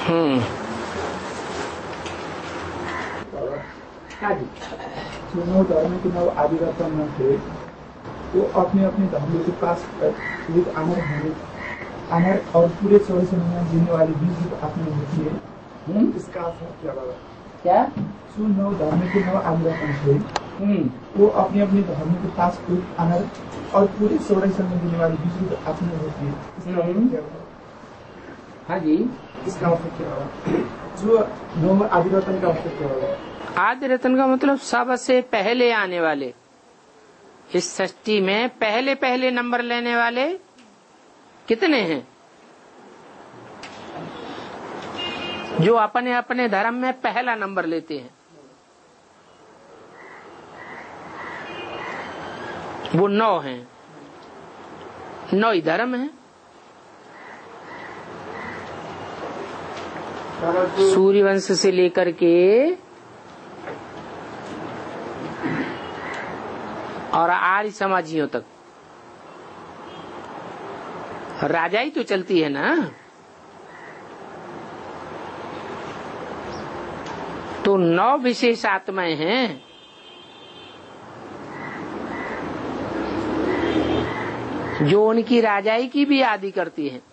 नौ धर्म के 9 आदि रत्न थे, वो अपने अपने धर्म के पास अमर और पूरे 24 में जीने वाली 20 रूप अपनी होती है। इसका अर्थ क्या बाबा? क्या? जो 9 धर्म के 9 आदि रत्न थे, वो अपने अपने धर्म के पास अमर और पूरे 24 में जीने वाली 20 रूप अपनी होती है। इसका अर्थ क्या बाबा? हाँ जी, इसका अर्थ क्या बाबा? जो 9 आदि रत्न का अर्थ क्या बाबा? आदि रत्न का मतलब सबसे पहले आने वाले, इस सृष्टि में पहले पहले नंबर लेने वाले कितने हैं? जो अपने अपने धर्म में पहला नंबर लेते हैं, वो 9 हैं। 9 ही धर्म है। सूर्यवंश से लेकर के और आर्य समाजियों तक राजाई तो चलती है ना। तो 9 विशेष आत्माएं हैं। जो उनकी राजाई की भी आदि करती हैं।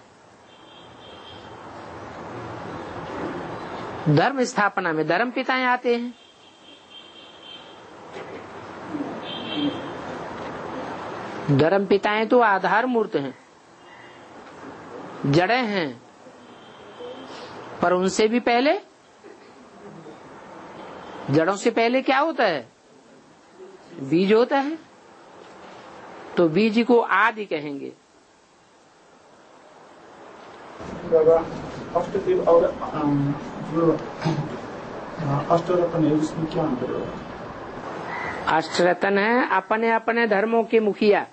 धर्म स्थापना में धर्म पिताएं आते हैं। धर्म पिताएं तो आधार मूर्त हैं, जड़ें हैं, पर उनसे भी पहले, जड़ों से पहले क्या होता है? बीज होता है। तो बीज को आदि कहेंगे। अष्टदेव और जो अष्टरत्न है, उसमें क्या अंतर है? अष्टरत्न है अपने अपने धर्मों के मुखिया,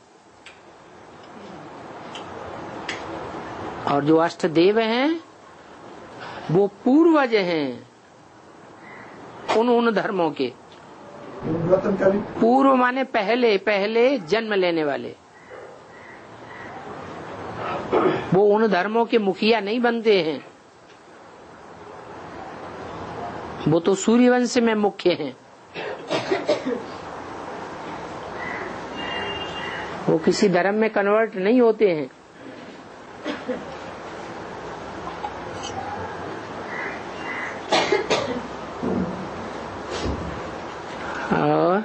और जो अष्टदेव हैं वो पूर्वज हैं उन धर्मों के। रत्न का भी पूर्व माने पहले पहले जन्म लेने वाले। वो उन धर्मों के मुखिया नहीं बनते हैं, वो तो सूर्यवंश में मुख्य हैं। वो किसी धर्म में कन्वर्ट नहीं होते हैं। और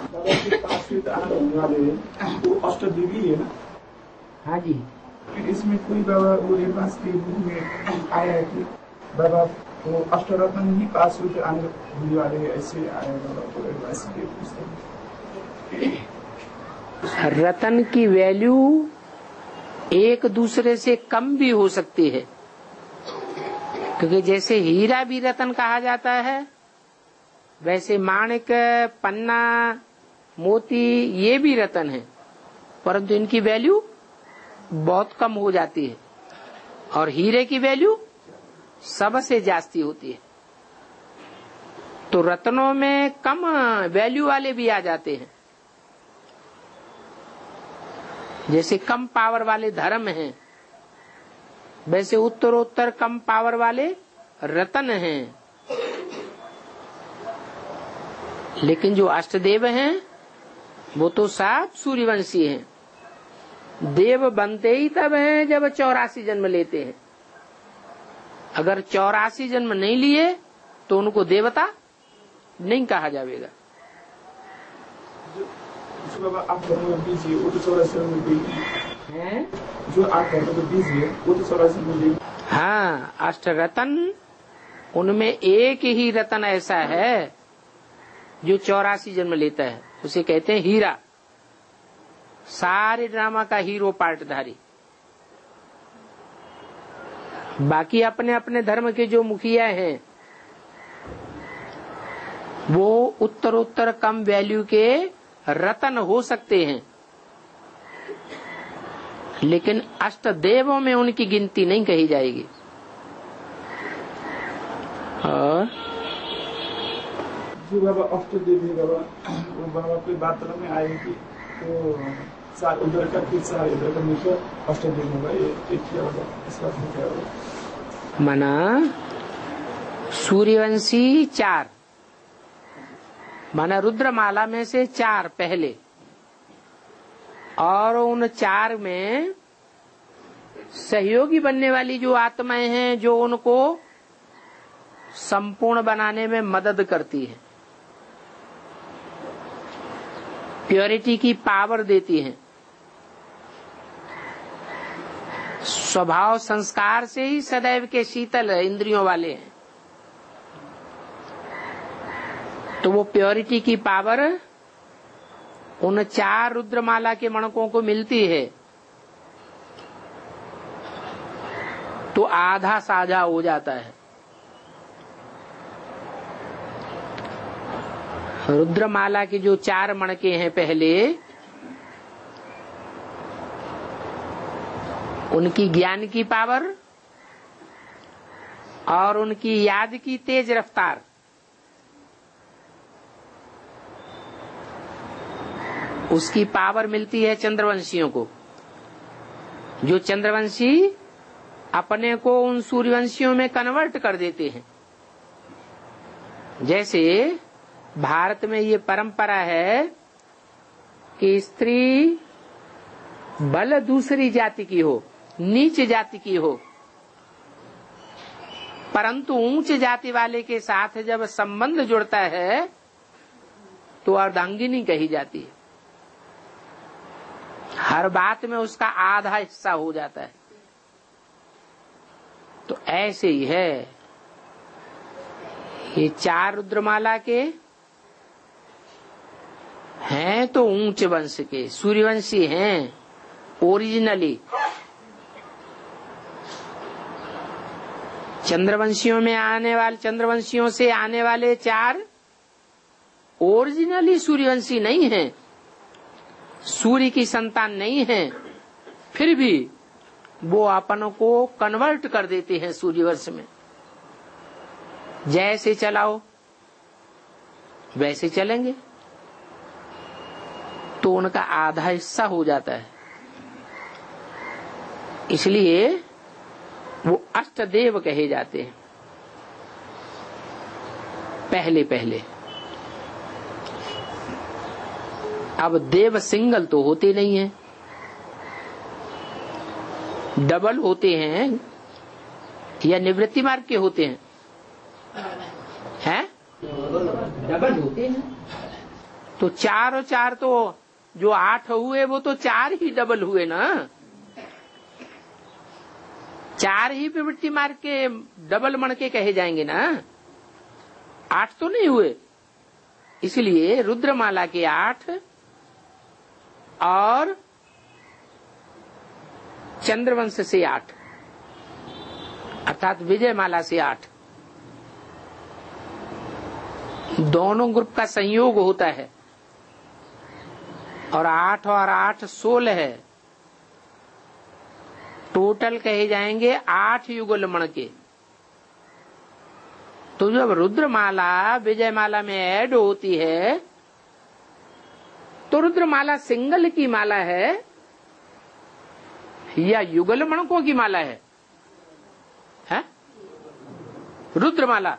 वो अष्टदेवी है ना? हाँ जी, फिर इसमें कोई बाबा वो रेफरेंस के रूप में आया है कि बाबा वो अष्टरत्न ही पास होकर आने वाले हैं, ऐसे आया बाबा? रतन की वैल्यू एक दूसरे से कम भी हो सकती है, क्योंकि जैसे हीरा भी रतन कहा जाता है, वैसे माणिक, पन्ना, मोती ये भी रतन है, परंतु इनकी वैल्यू बहुत कम हो जाती है। और हीरे की वैल्यू सबसे जास्ती होती है। तो रत्नों में कम वैल्यू वाले भी आ जाते हैं। जैसे कम पावर वाले धर्म हैं, वैसे उत्तरोत्तर कम पावर वाले रतन हैं। लेकिन जो अष्टदेव हैं वो तो साफ सूर्यवंशी हैं। देव बनते ही तब हैं जब 84 जन्म लेते हैं। अगर 84 जन्म नहीं लिए तो उनको देवता नहीं कहा जाएगा। बाबा आप बीज है वो तो 84 में है, जो आप बीज है वो तो 84 में। हाँ, अष्टरतन उनमें एक ही रतन ऐसा है जो 84 जन्म लेता है, उसे कहते हैं हीरा। सारे ड्रामा का हीरो पार्टधारी। बाकी अपने अपने धर्म के जो मुखिया हैं वो उत्तरोत्तर कम वैल्यू के रतन हो सकते हैं, लेकिन अष्टदेवों में उनकी गिनती नहीं कही जाएगी। और जो बाबा अष्टदेवी बाबा, वो बाबा कोई बात में आए कि तो सार उधर का फिर सार इधर का मिलकर अष्टदेव होगा, ये क्या होगा? इसका क्या होगा? माना सूर्यवंशी 4, माना रुद्रमाला में से 4 पहले, और उन 4 में सहयोगी बनने वाली जो आत्माएं हैं जो उनको संपूर्ण बनाने में मदद करती है, प्योरिटी की पावर देती हैं। स्वभाव संस्कार से ही सदैव के शीतल इंद्रियों वाले हैं, तो वो प्योरिटी की पावर उन 4 रुद्रमाला के मणकों को मिलती है, तो आधा साझा हो जाता है। रुद्रमाला के जो 4 मणके हैं पहले, उनकी ज्ञान की पावर और उनकी याद की तेज रफ्तार, उसकी पावर मिलती है चंद्रवंशियों को। जो चंद्रवंशी अपने को उन सूर्यवंशियों में कन्वर्ट कर देते हैं। जैसे भारत में ये परंपरा है कि स्त्री बल दूसरी जाति की हो, नीच जाति की हो, परंतु ऊंच जाति वाले के साथ जब संबंध जुड़ता है तो अर्धांगिनी कही जाती है। हर बात में उसका आधा हिस्सा हो जाता है। तो ऐसे ही है, ये 4 रुद्रमाला के हैं तो ऊंच वंश के सूर्यवंशी हैं ओरिजिनली। चंद्रवंशियों से आने वाले 4 ओरिजिनली सूर्यवंशी नहीं हैं, सूर्य की संतान नहीं है, फिर भी वो अपनों को कन्वर्ट कर देते हैं सूर्यवंश में। जैसे चलाओ वैसे चलेंगे, तो उनका आधा हिस्सा हो जाता है। इसलिए वो अष्टदेव कहे जाते हैं पहले पहले। अब देव सिंगल तो होते नहीं हैं, डबल होते हैं या निवृत्ति मार्ग के होते हैं, हैं? डबल होते हैं। तो 4 और 4 तो जो 8 हुए वो तो 4 ही डबल हुए ना, 4 ही निवृत्ति मार्ग के डबल मणके कहे जाएंगे ना, 8 तो नहीं हुए। इसलिए रुद्रमाला के 8 और चंद्रवंश से 8 अर्थात विजयमाला से 8, दोनों ग्रुप का संयोग होता है, और 8 और 8 16 है, टोटल कहे जाएंगे 8 युगल मणके। तो जब रुद्रमाला विजयमाला में ऐड होती है तो रुद्रमाला सिंगल की माला है या युगल मणकों की माला है? रुद्रमाला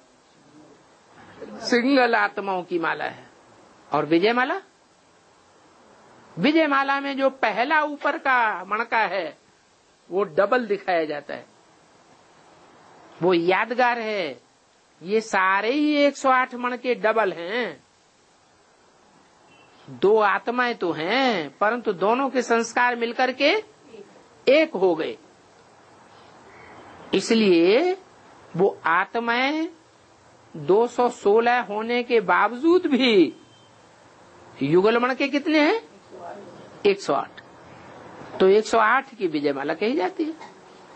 सिंगल आत्माओं की माला है। और विजयमाला, विजयमाला में जो पहला ऊपर का मणका है वो डबल दिखाया जाता है, वो यादगार है। ये सारे ही 108 मणके डबल हैं। 2 आत्माएं तो हैं, परंतु दोनों के संस्कार मिलकर के एक हो गए। इसलिए वो आत्माएं 216 होने के बावजूद भी युगल मणके कितने हैं? 108। तो 108 की विजयमाला कही जाती है।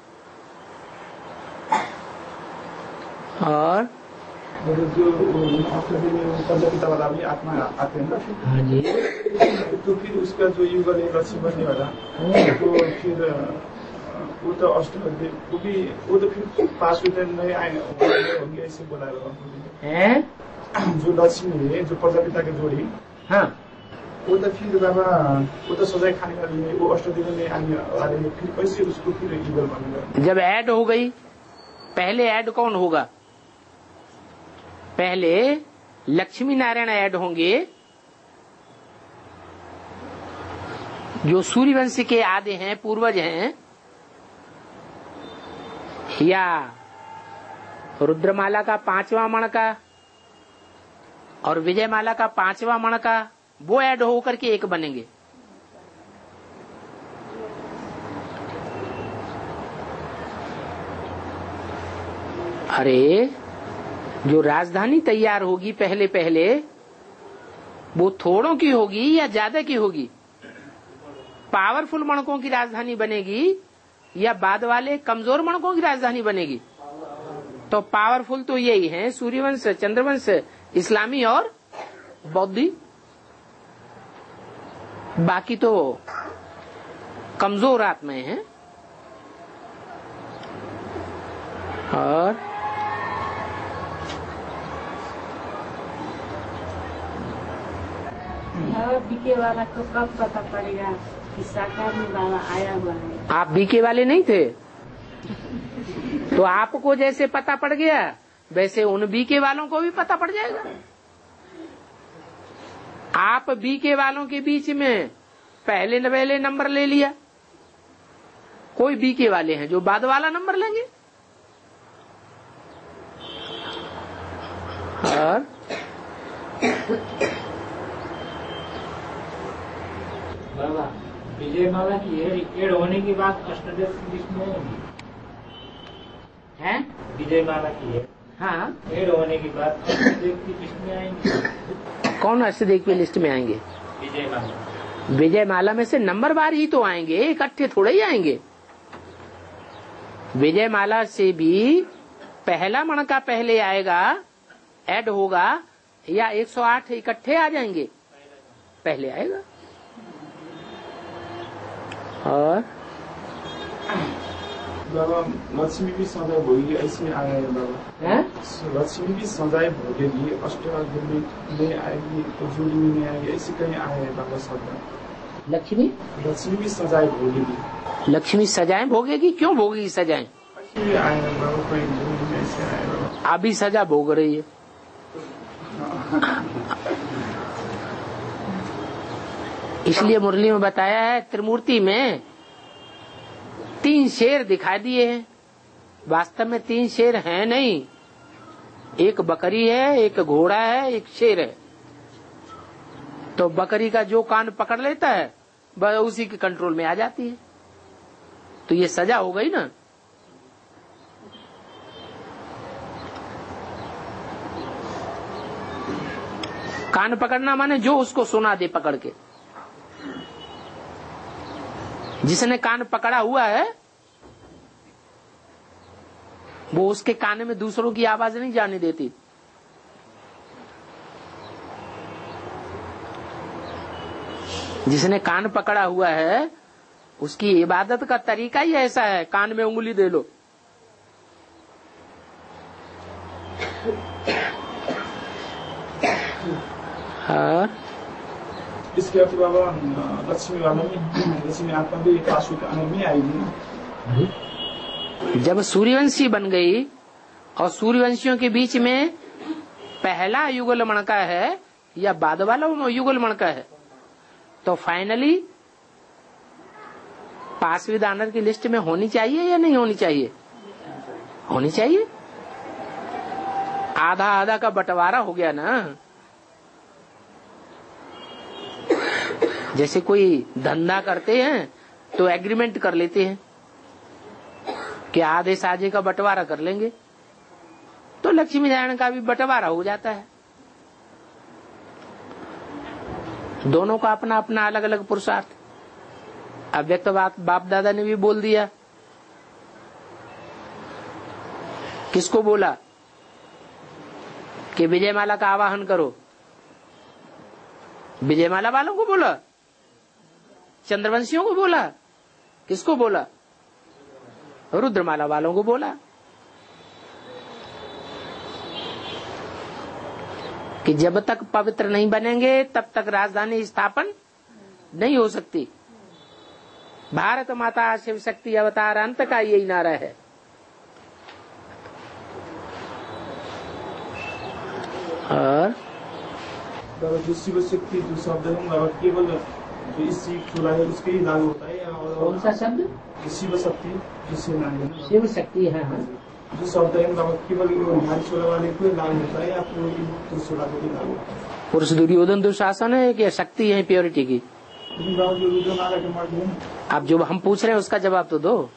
और जो पंचपिता वाला भी आत्मा आते हैं ना, हाँ जी, तो फिर उसका जो युगल है रसी बनने वाला, तो फिर वो तो अष्टदेव वो तो फिर पास होते नहीं आए होंगे, ऐसे बोला है। जो लक्ष्मी है, जो प्रजापिता के जोड़ी, हाँ, वो तो फिर बाबा वो तो सजाए खाने वाली है, वो अष्टदेव में आने वाले, फिर कैसे उसको फिर युगल बनेगा? जब ऐड हो गई पहले ऐड कौन होगा? पहले लक्ष्मी नारायण ऐड होंगे, जो सूर्यवंश के आदि हैं, पूर्वज हैं, या रुद्रमाला का 5वां मण का और विजयमाला का 5वां मण का, वो ऐड होकर के एक बनेंगे। अरे जो राजधानी तैयार होगी पहले पहले, वो थोड़ों की होगी या ज्यादा की होगी? पावरफुल मणकों की राजधानी बनेगी या बाद वाले कमजोर मणकों की राजधानी बनेगी? तो पावरफुल तो यही है, सूर्यवंश, चंद्रवंश, इस्लामी और बौद्धि। बाकी तो कमजोर आत्माएं हैं। और बीके वाला को कब पता पड़ेगा कि साकार में बाबा आया हुआ है? आप बीके वाले नहीं थे तो आपको जैसे पता पड़ गया वैसे उन बीके वालों को भी पता पड़ जाएगा। आप बीके वालों के बीच में पहले नंबर ले लिया, कोई बीके वाले हैं जो बाद वाला नंबर लेंगे। और बाबा विजयमाला की एड होने के बाद अष्टदेव की लिस्ट में आएंगी? हैं? विजयमाला की हाँ, एड होने के बाद अष्टदेव की लिस्ट में आएंगे? कौन अष्टदेव की लिस्ट में आएंगे? विजयमाला। विजयमाला में से नंबरवार ही तो आएंगे, इकट्ठे थोड़े ही आएंगे। विजयमाला से भी पहला मण का पहले आएगा, ऐड होगा, या 108 इकट्ठे आ जाएंगे? पहले आएगा। और बाबा लक्ष्मी भी सजाए भोगी ऐसे आया है बाबा है? लक्ष्मी भी सजाए भोगेगी, अष्टदेवी में आएगी तो जोड़ी में नहीं आएगी, ऐसे कहीं आया है बाबा शब्द। लक्ष्मी भी सजाए भोगेगी। लक्ष्मी सजाएं भोगेगी? क्यों भोगेगी सजाएं? ऐसे भी आया है बाबा, कोई जोड़ी में ऐसे आया है बाबा। अभी सजा भोग रही है। इसलिए मुरली में बताया है, त्रिमूर्ति में 3 शेर दिखाई दिए हैं। वास्तव में 3 शेर हैं नहीं, एक बकरी है, एक घोड़ा है, एक शेर है। तो बकरी का जो कान पकड़ लेता है वह उसी के कंट्रोल में आ जाती है, तो ये सजा हो गई ना। कान पकड़ना माने जो उसको सुना दे पकड़ के। जिसने कान पकड़ा हुआ है वो उसके कान में दूसरों की आवाज नहीं जाने देती। जिसने कान पकड़ा हुआ है उसकी इबादत का तरीका ही ऐसा है, कान में उंगली दे लो। हाँ, इसके बाद बाबा लक्ष्मी वाला में लक्ष्मी आत्मा भी पाशु के अंग में आएगी। जब सूर्यवंशी बन गई और सूर्यवंशियों के बीच में पहला युगल मणका है या बाद वाला युगल मणका है, तो फाइनली पासवी दानर की लिस्ट में होनी चाहिए या नहीं होनी चाहिए? होनी चाहिए। आधा आधा का बंटवारा हो गया ना। जैसे कोई धंधा करते हैं तो एग्रीमेंट कर लेते हैं कि आधे साझे का बंटवारा कर लेंगे, तो लक्ष्मी नारायण का भी बंटवारा हो जाता है। दोनों का अपना अपना अलग अलग पुरुषार्थ। अव्यक्त बाप दादा ने भी बोल दिया। किसको बोला कि विजयमाला का आवाहन करो? विजयमाला वालों को बोला, चंद्रवंशियों को बोला, किसको बोला? रुद्रमाला वालों को बोला कि जब तक पवित्र नहीं बनेंगे तब तक राजधानी स्थापन नहीं हो सकती। भारत माता शिव शक्ति अवतार अंत का यही नारा है। और बाबा जो शिव शक्ति जो शब्द है बाबा केवल जो स्त्री चूल्हा है उसके ही लागू होता है या कौन सा शब्द? जो शिव शक्ति जो सेना है ना शिव शक्ति है। हाँ, जो शब्द है बाबा केवल नारी चूल्हा वाले को लागू होता है या पूरी पुरुष चूल्हा को भी लागू होता है? पुरुष दुर्योधन दुशासन है कि शक्ति है प्योरिटी की? बाबा जो रुद्रमाला के मर्द है आप जो हम पूछ रहे हैं उसका जवाब तो दो।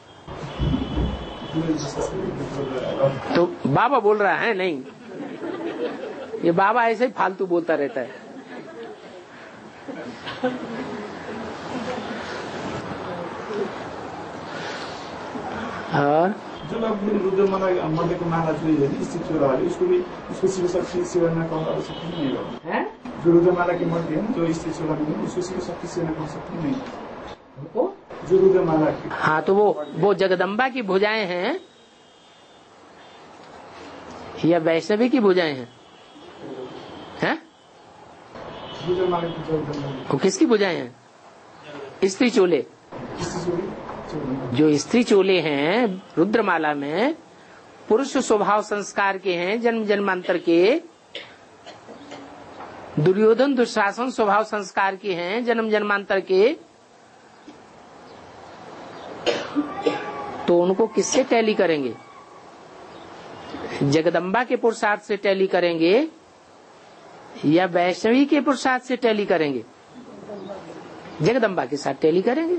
तो बाबा बोल रहा है नहीं, ये बाबा ऐसे ही फालतू बोलता रहता है। और जो रुद्रमाला मर्द को माला जो है स्त्री चूल्हा वाले उसको शिव शक्ति सेवा में कौन आवश्यकता नहीं है। जो रुद्रमाला के मर्द है जो स्त्री चूल्हा में उसको शिव शक्ति सेवा कौन सकती नहीं उनको जो रुद्रमाला की। हाँ, तो वो जगदम्बा की भुजाएं हैं या वैष्णवी की भुजाएं हैं? रुद्रमाला की जगदम्बा वो किसकी भुजाएं हैं? स्त्री चोले। जो स्त्री चोले हैं रुद्रमाला में पुरुष स्वभाव संस्कार के हैं, जन्म जन्मांतर के। दुर्योधन दुशासन स्वभाव संस्कार के हैं, जन्म जन्मांतर के। तो उनको किससे टैली करेंगे? जगदम्बा के पुरुषार्थ से टैली करेंगे या वैष्णवी के पुरुषार्थ से टैली करेंगे? जगदम्बा के साथ टैली करेंगे।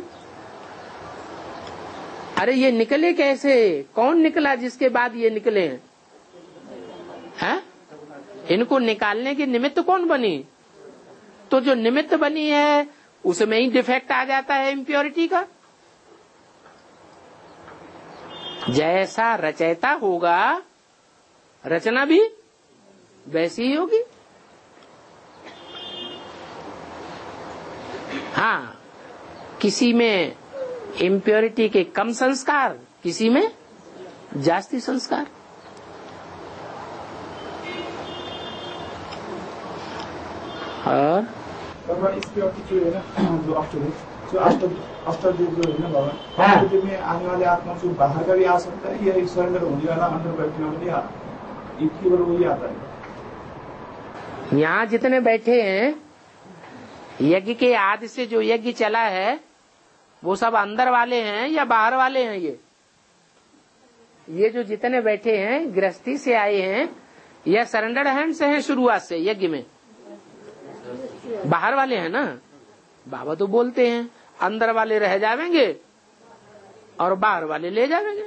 अरे ये निकले कैसे? कौन निकला जिसके बाद ये निकले हैं? इनको निकालने की निमित्त कौन बनी? तो जो निमित्त बनी है उसमें ही डिफेक्ट आ जाता है इम्प्योरिटी का। जैसा रचयिता होगा रचना भी वैसी ही होगी। हाँ, किसी में इम्प्योरिटी के कम संस्कार, किसी में जास्ती संस्कार। और बाबा इसके जो है ना जो अष्टदेव जो है ना बाबा, हाँ। अष्टदेव में आने वाले आत्मा जो बाहर का भी आ सकता है या सरेंडर होने वाला अंदर बैठने वाला केवल वही आता है? यहाँ जितने बैठे हैं यज्ञ के आदि से जो यज्ञ चला है वो सब अंदर वाले हैं या बाहर वाले हैं? ये जो जितने बैठे हैं गृहस्थी से आए हैं या सरेंडर हैंड से हैं शुरुआत से यज्ञ में? बाहर वाले हैं ना। बाबा तो बोलते हैं अंदर वाले रह जाएंगे और बाहर वाले ले जाएंगे।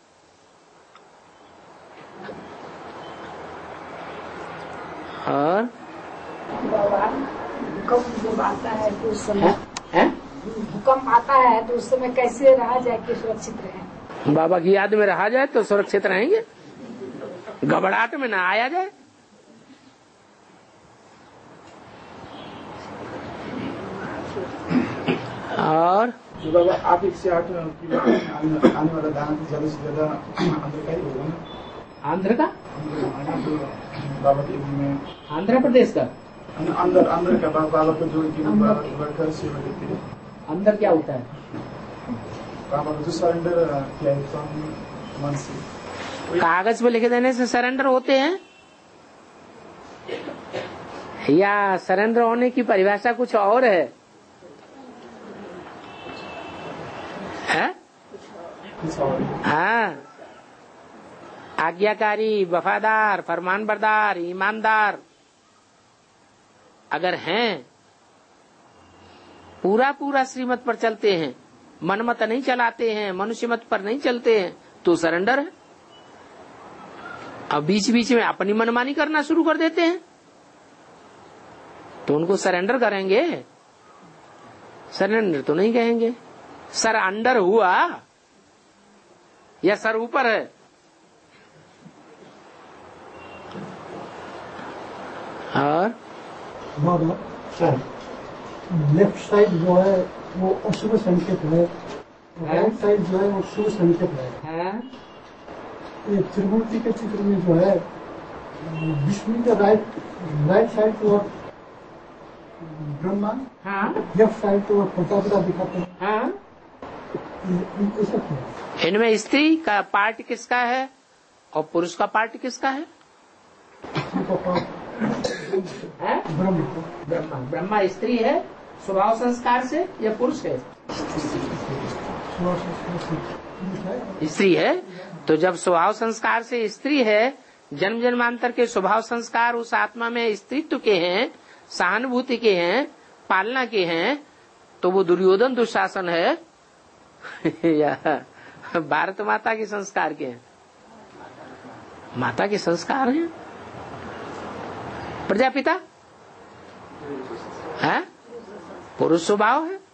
और बाबा भूकंप जब आता है तो उस समय भूकंप आता है तो उस समय कैसे रहा जाए कि सुरक्षित रहे? बाबा की याद में रहा जाए तो सुरक्षित रहेंगे, घबराहट में ना आया जाए। और जो बाबा आप 108 आने वाला दान ज्यादा से ज्यादा अंदर का ही होगा ना? आंध्र का? बाबा के में आंध्र प्रदेश का अंदर का बाबा को जो वर्कर सेवा देती है। अंदर क्या होता है? बाबा को जो सरेंडर किया है मन से कागज पे लिखे देने से सरेंडर होते हैं या सरेंडर होने की परिभाषा कुछ और है? हाँ, आज्ञाकारी, वफादार, फरमानबरदार, ईमानदार अगर हैं, पूरा श्रीमत पर चलते हैं, मनमत नहीं चलाते हैं, मनुष्य मत पर नहीं चलते हैं, तो सरेंडर है। अब बीच बीच में अपनी मनमानी करना शुरू कर देते हैं तो उनको सरेंडर करेंगे? सरेंडर तो नहीं कहेंगे। सर अंडर हुआ या सर ऊपर है? और बाबा सर लेफ्ट साइड जो है वो अशुभ संकेत है, राइट साइड जो है वो शुभ संकेत है। ये त्रिमूर्ति के चित्र में जो है विष्णु का राइट साइड तो ब्रह्मा, लेफ्ट साइड तो प्रतापदा दिखाते हैं। ऐसा क्यों? इनमें स्त्री का पार्ट किसका है और पुरुष का पार्ट किसका है? है? ब्रह्मा ब्रह्मा स्त्री है स्वभाव संस्कार से या पुरुष है? स्त्री है। तो जब स्वभाव संस्कार से स्त्री है, जन्म जन्मांतर के स्वभाव संस्कार उस आत्मा में स्त्रीत्व के हैं, सहानुभूति के हैं, पालना के हैं, तो वो दुर्योधन दुशासन है या भारत माता के संस्कार के हैं? माता के संस्कार हैं। प्रजापिता है पुरुष स्वभाव है।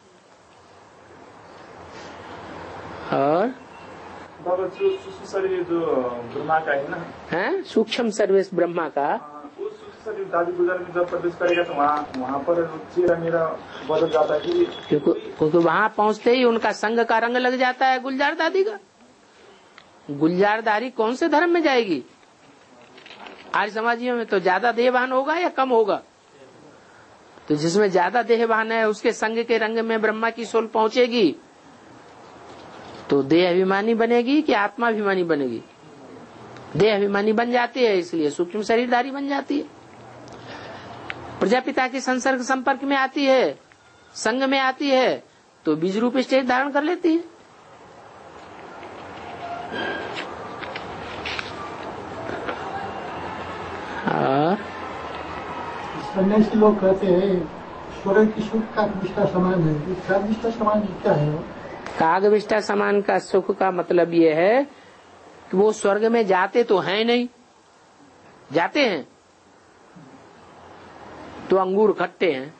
और बाबा जो शरीर जो ब्रह्मा का है ना, है सूक्ष्म सर्वेश ब्रह्मा का, वो सूक्ष्म शरीर दादी गुजर में जब प्रवेश करेगा तो वहाँ पर चेहरा मेरा बदल जाता है क्योंकि वहाँ पहुँचते ही उनका संग का रंग लग जाता है गुलजार दादी का। गुलजारदारी कौन से धर्म में जाएगी? आज समाजियों में तो ज्यादा देहवान होगा या कम होगा? तो जिसमें ज्यादा देहवान है उसके संग के रंग में ब्रह्मा की सोल पहुंचेगी तो देह अभिमानी बनेगी कि आत्मा अभिमानी बनेगी? देह अभिमानी बन जाती है, इसलिए सूक्ष्म शरीरधारी बन जाती है। प्रजापिता के संसर्ग संपर्क में आती है, संग में आती है तो बीज रूप शरीर धारण कर लेती है। सन्यासी लोग कहते हैं स्वर्ग की सुख का विष्टा समान है, का विष्टा समान क्या है? कागविष्टा समान का सुख का मतलब ये है कि वो स्वर्ग में जाते तो हैं नहीं, जाते हैं तो अंगूर खट्टे हैं।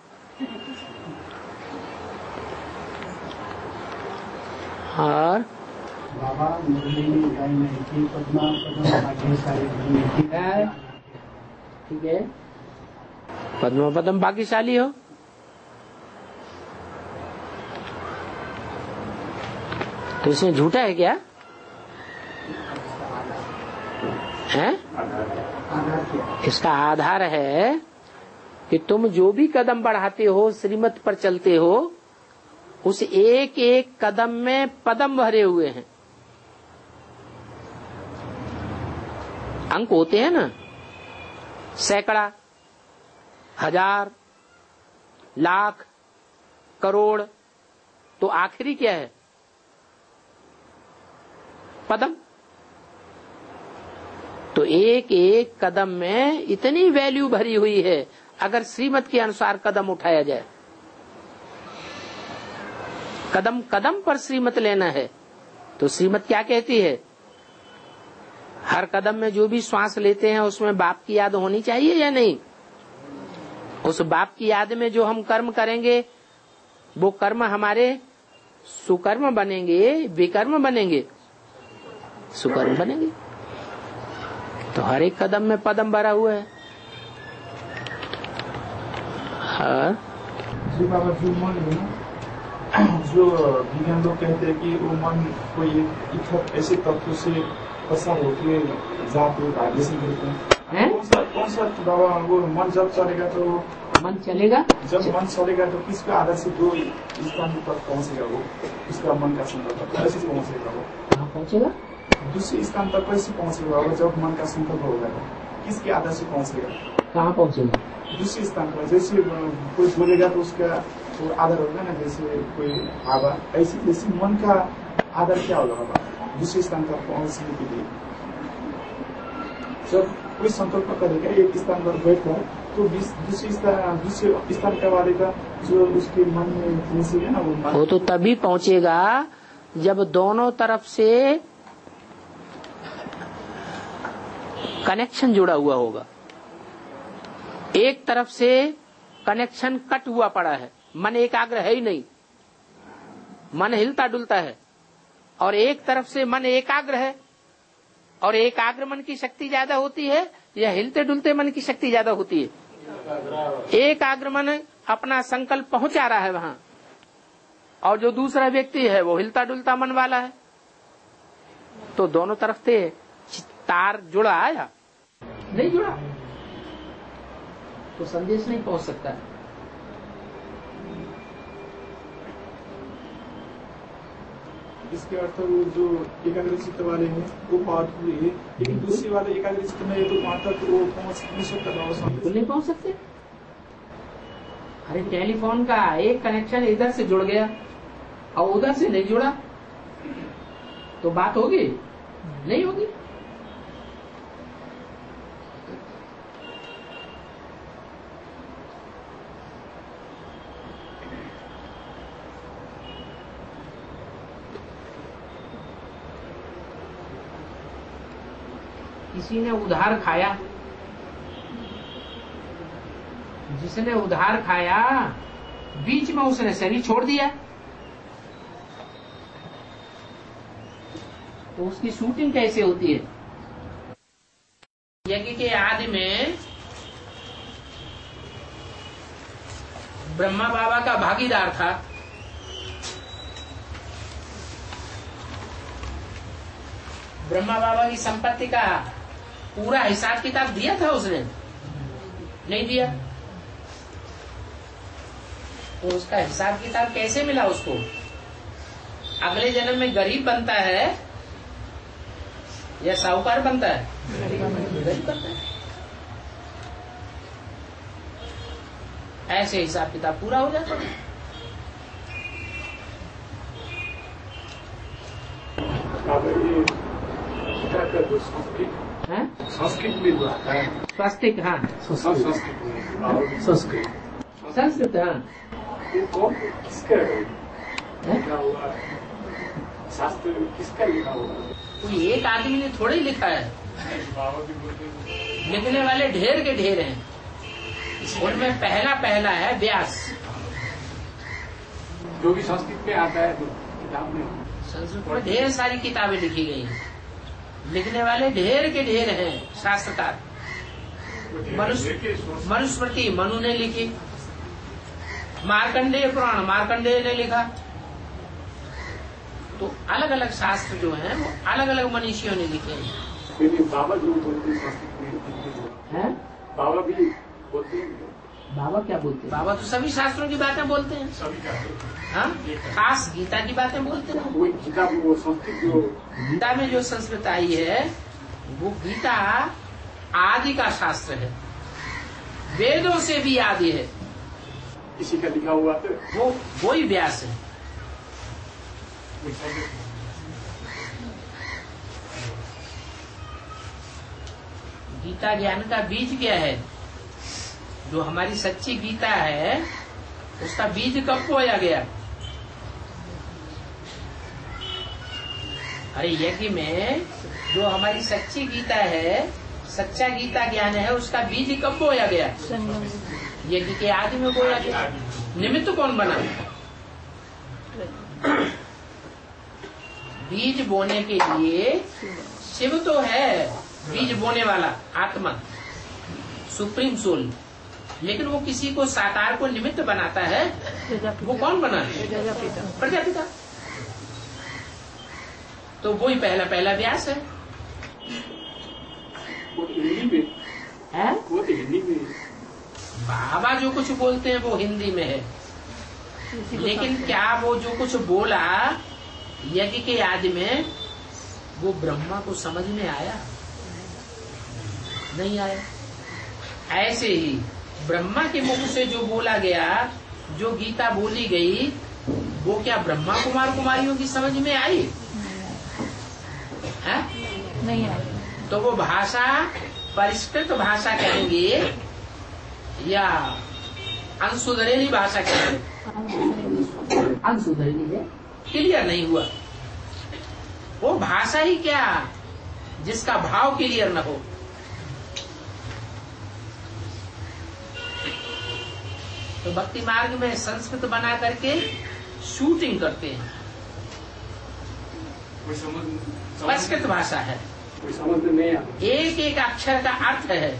और बाबा ठीक है, पद्म पद्म भाग्यशाली हो। तो इसमें झूठा है क्या? है? इसका आधार है कि तुम जो भी कदम बढ़ाते हो, श्रीमत पर चलते हो, उस एक एक कदम में पदम भरे हुए हैं। अंक होते हैं ना, सैकड़ा, हजार, लाख, करोड़, तो आखिरी क्या है? पदम। तो एक एक कदम में इतनी वैल्यू भरी हुई है, अगर श्रीमत के अनुसार कदम उठाया जाए। कदम कदम पर श्रीमत लेना है तो श्रीमत क्या कहती है? हर कदम में जो भी श्वास लेते हैं उसमें बाप की याद होनी चाहिए या नहीं? उस बाप की याद में जो हम कर्म करेंगे वो कर्म हमारे सुकर्म बनेंगे, विकर्म बनेंगे? सुकर्म बनेंगे। तो हर एक कदम में पदम भरा हुआ है। जी बाबा, जो विज्ञान लोग कहते हैं कि वो मन कोई एक ऐसे तत्व से पसार होकर जाते भाग्य से गिरते हैं। कौन सा बाबा वो मन जब चलेगा तो मन चलेगा, जब मन चलेगा तो किसके आधार से जो स्थान तक पहुंचेगा वो उसका मन का संकल्प कैसे पहुंचेगा? वो कहाँ पहुंचेगा? दूसरे स्थान तक कैसे पहुंचेगा? वो जब मन का संकल्प होगा किसके आधार से पहुंचेगा? कहाँ पहुंचेगा? दूसरे स्थान पर। जैसे कोई बोलेगा तो उसका तो आधार होगा ना, जैसे कोई आवा, ऐसे जैसे मन का आधार क्या होगा बाबा दूसरे स्थान पर पहुंचने के लिए? जब कोई संकल्प करेगा एक स्थान पर बैठकर तो दूसरे स्थान का वाले का जो उसके मन में पहुंचेगा ना वो तो तभी पहुंचेगा जब दोनों तरफ से कनेक्शन जुड़ा हुआ होगा। एक तरफ से कनेक्शन कट हुआ पड़ा है, मन एकाग्र है ही नहीं, मन हिलता डुलता है, और एक तरफ से मन एकाग्र है, और एकाग्र मन की शक्ति ज्यादा होती है या हिलते डुलते मन की शक्ति ज्यादा होती है? एकाग्र मन अपना संकल्प पहुंचा रहा है वहां, और जो दूसरा व्यक्ति है वो हिलता डुलता मन वाला है। तो दोनों तरफ से तार जुड़ा आया नहीं जुड़ा तो संदेश नहीं पहुंच सकता। इसके अर्थ वो जो एकाग्र चित्त वाले हैं वो पावरफुल है, लेकिन दूसरे वाले एकाग्र चित्त में तो वहां तक वो पहुंच नहीं सकता। बिल्कुल नहीं पहुंच सकते। अरे टेलीफोन का एक कनेक्शन इधर से जुड़ गया और उधर से नहीं जुड़ा तो बात होगी? नहीं होगी। किसी ने उधार खाया, जिसने उधार खाया बीच में उसने शरीर छोड़ दिया तो उसकी शूटिंग कैसे होती है? यज्ञ के आदि में ब्रह्मा बाबा का भागीदार था। ब्रह्मा बाबा की संपत्ति का पूरा हिसाब किताब दिया था उसने? नहीं दिया। तो उसका हिसाब किताब कैसे मिला उसको? अगले जन्म में गरीब बनता है या साहूकार बनता है? गरीब बनता है। ऐसे हिसाब किताब पूरा हो जाता है। संस्कृत में हुआ है। स्वस्तिक, हाँ संस्कृत, हाँ। ये कौन किसका लिखा हुआ है? शास्त्र किसका लिखा हुआ है? कोई एक आदमी ने थोड़े ही लिखा है, लिखने वाले ढेर के ढेर हैं। उनमें पहला है व्यास, जो भी संस्कृत में आता है किताब में। संस्कृत में ढेर सारी किताबें लिखी गई हैं, लिखने वाले ढेर के ढेर हैं शास्त्रकार। मनुस्मृति मनु ने लिखी, मार्कंडेय पुराण मार्कंडेय ने लिखा। तो अलग अलग शास्त्र जो हैं वो अलग अलग मनीषियों ने लिखे हैं। बाबा जो बोलते हैं, बाबा भी बोलते हैं। बाबा क्या बोलते हैं? बाबा तो सभी शास्त्रों की बातें बोलते हैं। हाँ, खास गीता की बातें बोलते हैं। वो गीता वो संस्कृत जो गीता में जो संस्कृत आई है वो गीता आदि का शास्त्र है, वेदों से भी आदि है। इसी का लिखा हुआ तो वो ही व्यास है। गीता ज्ञान का बीज क्या है? जो हमारी सच्ची गीता है उसका बीज कब बोया गया? अरे यज्ञ में जो हमारी सच्ची गीता है, सच्चा गीता ज्ञान है, उसका बीज कब बोया गया? यज्ञ के आदि में बोया गया। निमित्त कौन बना? बीज बोने के लिए शिव तो है बीज बोने वाला आत्मा, सुप्रीम सोल, लेकिन वो किसी को साकार को निमित्त बनाता है। वो कौन बना? प्रजापिता। तो वो ही पहला व्यास है। वो हिंदी में है? वो तो हिंदी में बाबा जो कुछ बोलते हैं वो हिंदी में है, लेकिन क्या वो जो कुछ बोला यज्ञ के आदि में वो ब्रह्मा को समझ में आया? नहीं आया। ऐसे ही ब्रह्मा के मुख से जो बोला गया, जो गीता बोली गई, वो क्या ब्रह्मा कुमार कुमारियों की समझ में आई? है? नहीं आई। तो वो भाषा परिष्कृत भाषा कहेंगे या अनसुधरेली भाषा कहेंगे? अनसुधरेली है, क्लियर नहीं हुआ। वो भाषा ही क्या जिसका भाव क्लियर न हो। तो भक्ति मार्ग में संस्कृत बना करके शूटिंग करते हैं। संस्कृत भाषा है, कोई समझ में नहीं आता। एक एक अक्षर का अर्थ है।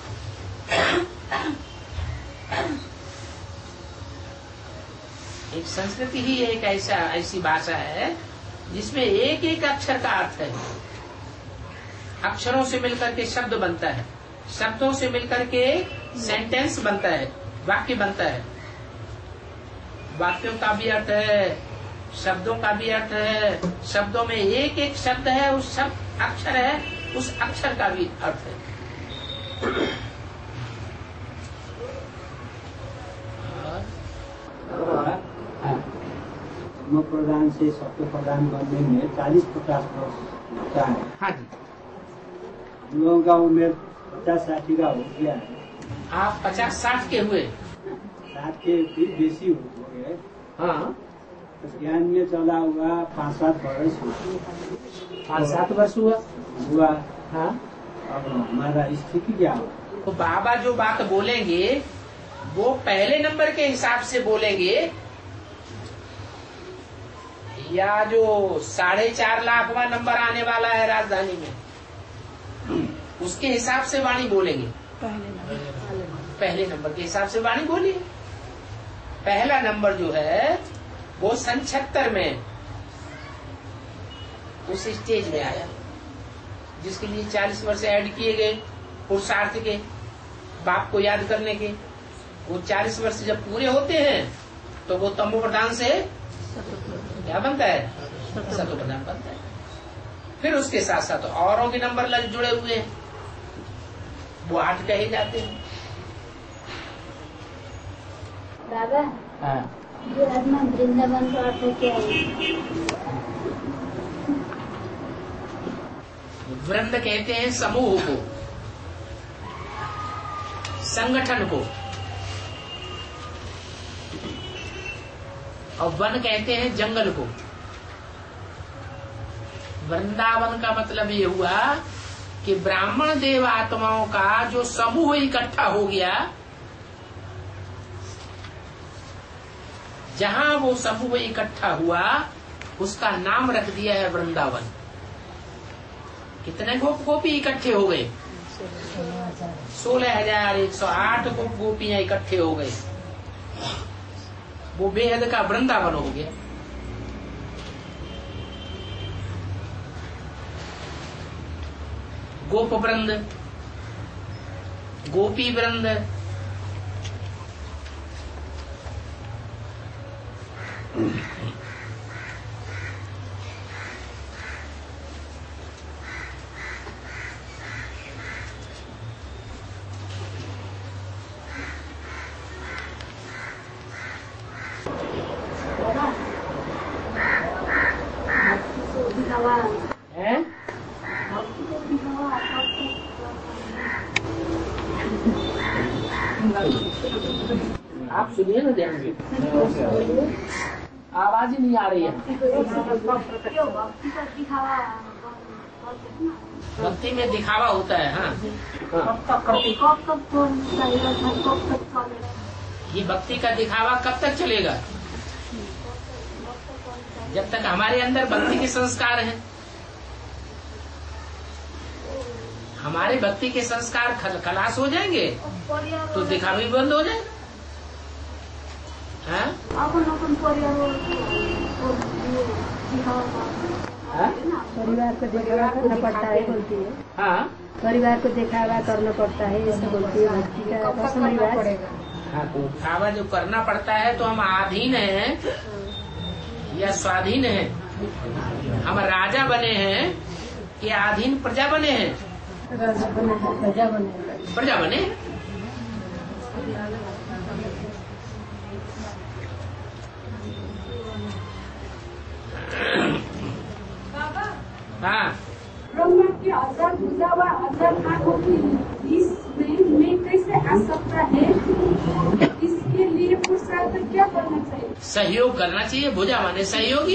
एक संस्कृति ही एक ऐसी भाषा है जिसमें एक एक अक्षर का अर्थ है। अक्षरों से मिलकर के शब्द बनता है, शब्दों से मिलकर के सेंटेंस बनता है, वाक्य बनता है। वाक्यों का भी अर्थ है, शब्दों का भी अर्थ है। शब्दों में एक एक शब्द है, उस शब्द अक्षर है, उस अक्षर का भी अर्थ है। धर्म प्रदान से सत्य प्रदान करने में 40-50 वर्ष लगता है। हाँ जी, हम लोगों का उम्र 50-60 का हो गया है। आप 50-60 के हुए? 60 के भी बेसी हो गए। हाँ, ज्ञान में चला हुआ 5-7 वर्ष हुआ। 5-7 वर्ष हुआ। हाँ, अब हमारा स्थिति क्या हो? तो बाबा जो बात बोलेंगे वो पहले नंबर के हिसाब से बोलेंगे या जो 4.5 लाखवां नंबर आने वाला है राजधानी में उसके हिसाब से वाणी बोलेंगे? पहले नंबर के हिसाब से वाणी बोलिए। पहला नंबर जो है वो 76 में उस स्टेज में आया जिसके लिए 40 वर्ष ऐड किए गए पुरुषार्थ के, बाप को याद करने के। वो 40 वर्ष जब पूरे होते हैं तो वो तमो प्रधान से क्या बनता है? सतो प्रधान बनता है। फिर उसके साथ साथ औरों के नंबर लग जुड़े हुए हैं, वो 8 कहे जाते हैं। दादा, हाँ, ये आत्मा वृंदावन का अर्थ क्या है? वृंद कहते हैं समूह को, संगठन को, और वन कहते हैं जंगल को। वृंदावन का मतलब ये हुआ कि ब्राह्मण देव आत्माओं का जो समूह इकट्ठा हो गया, जहां वो समूह इकट्ठा हुआ उसका नाम रख दिया है वृंदावन। कितने गोपी इकट्ठे हो गए? 16,108 गोपियां इकट्ठे हो गए, वो बेहद का वृंदावन हो गया। गोप वृंद, गोपी वृंद, आप सुनिए ना ध्यान से, आवाज ही नहीं आ रही है। भक्ति में दिखावा होता है। हाँ, ये भक्ति का दिखावा कब तक चलेगा? जब तक हमारे अंदर भक्ति के संस्कार हैं। हमारे भक्ति के संस्कार खलास हो जाएंगे तो दिखावा भी बंद हो जाएगा। हाँ? परिवार को दिखावा करना पड़ता है बोलती है। हाँ, परिवार को दिखावा करना पड़ता है ऐसा बोलती है भक्ति का रस्म रिवाज। हाँ, तो दिखावा जो करना पड़ता है तो हम आधीन हैं या स्वाधीन हैं? हम राजा बने हैं या आधीन प्रजा बने हैं? प्रजा बने। हाँ, ब्रह्मा की 1000 भुजा व 1000 आंखों की इसमें कैसे आ सकता है? इसके लिए पुरुषार्थ क्या करना चाहिए? सहयोग करना चाहिए। भुजा माने सहयोगी।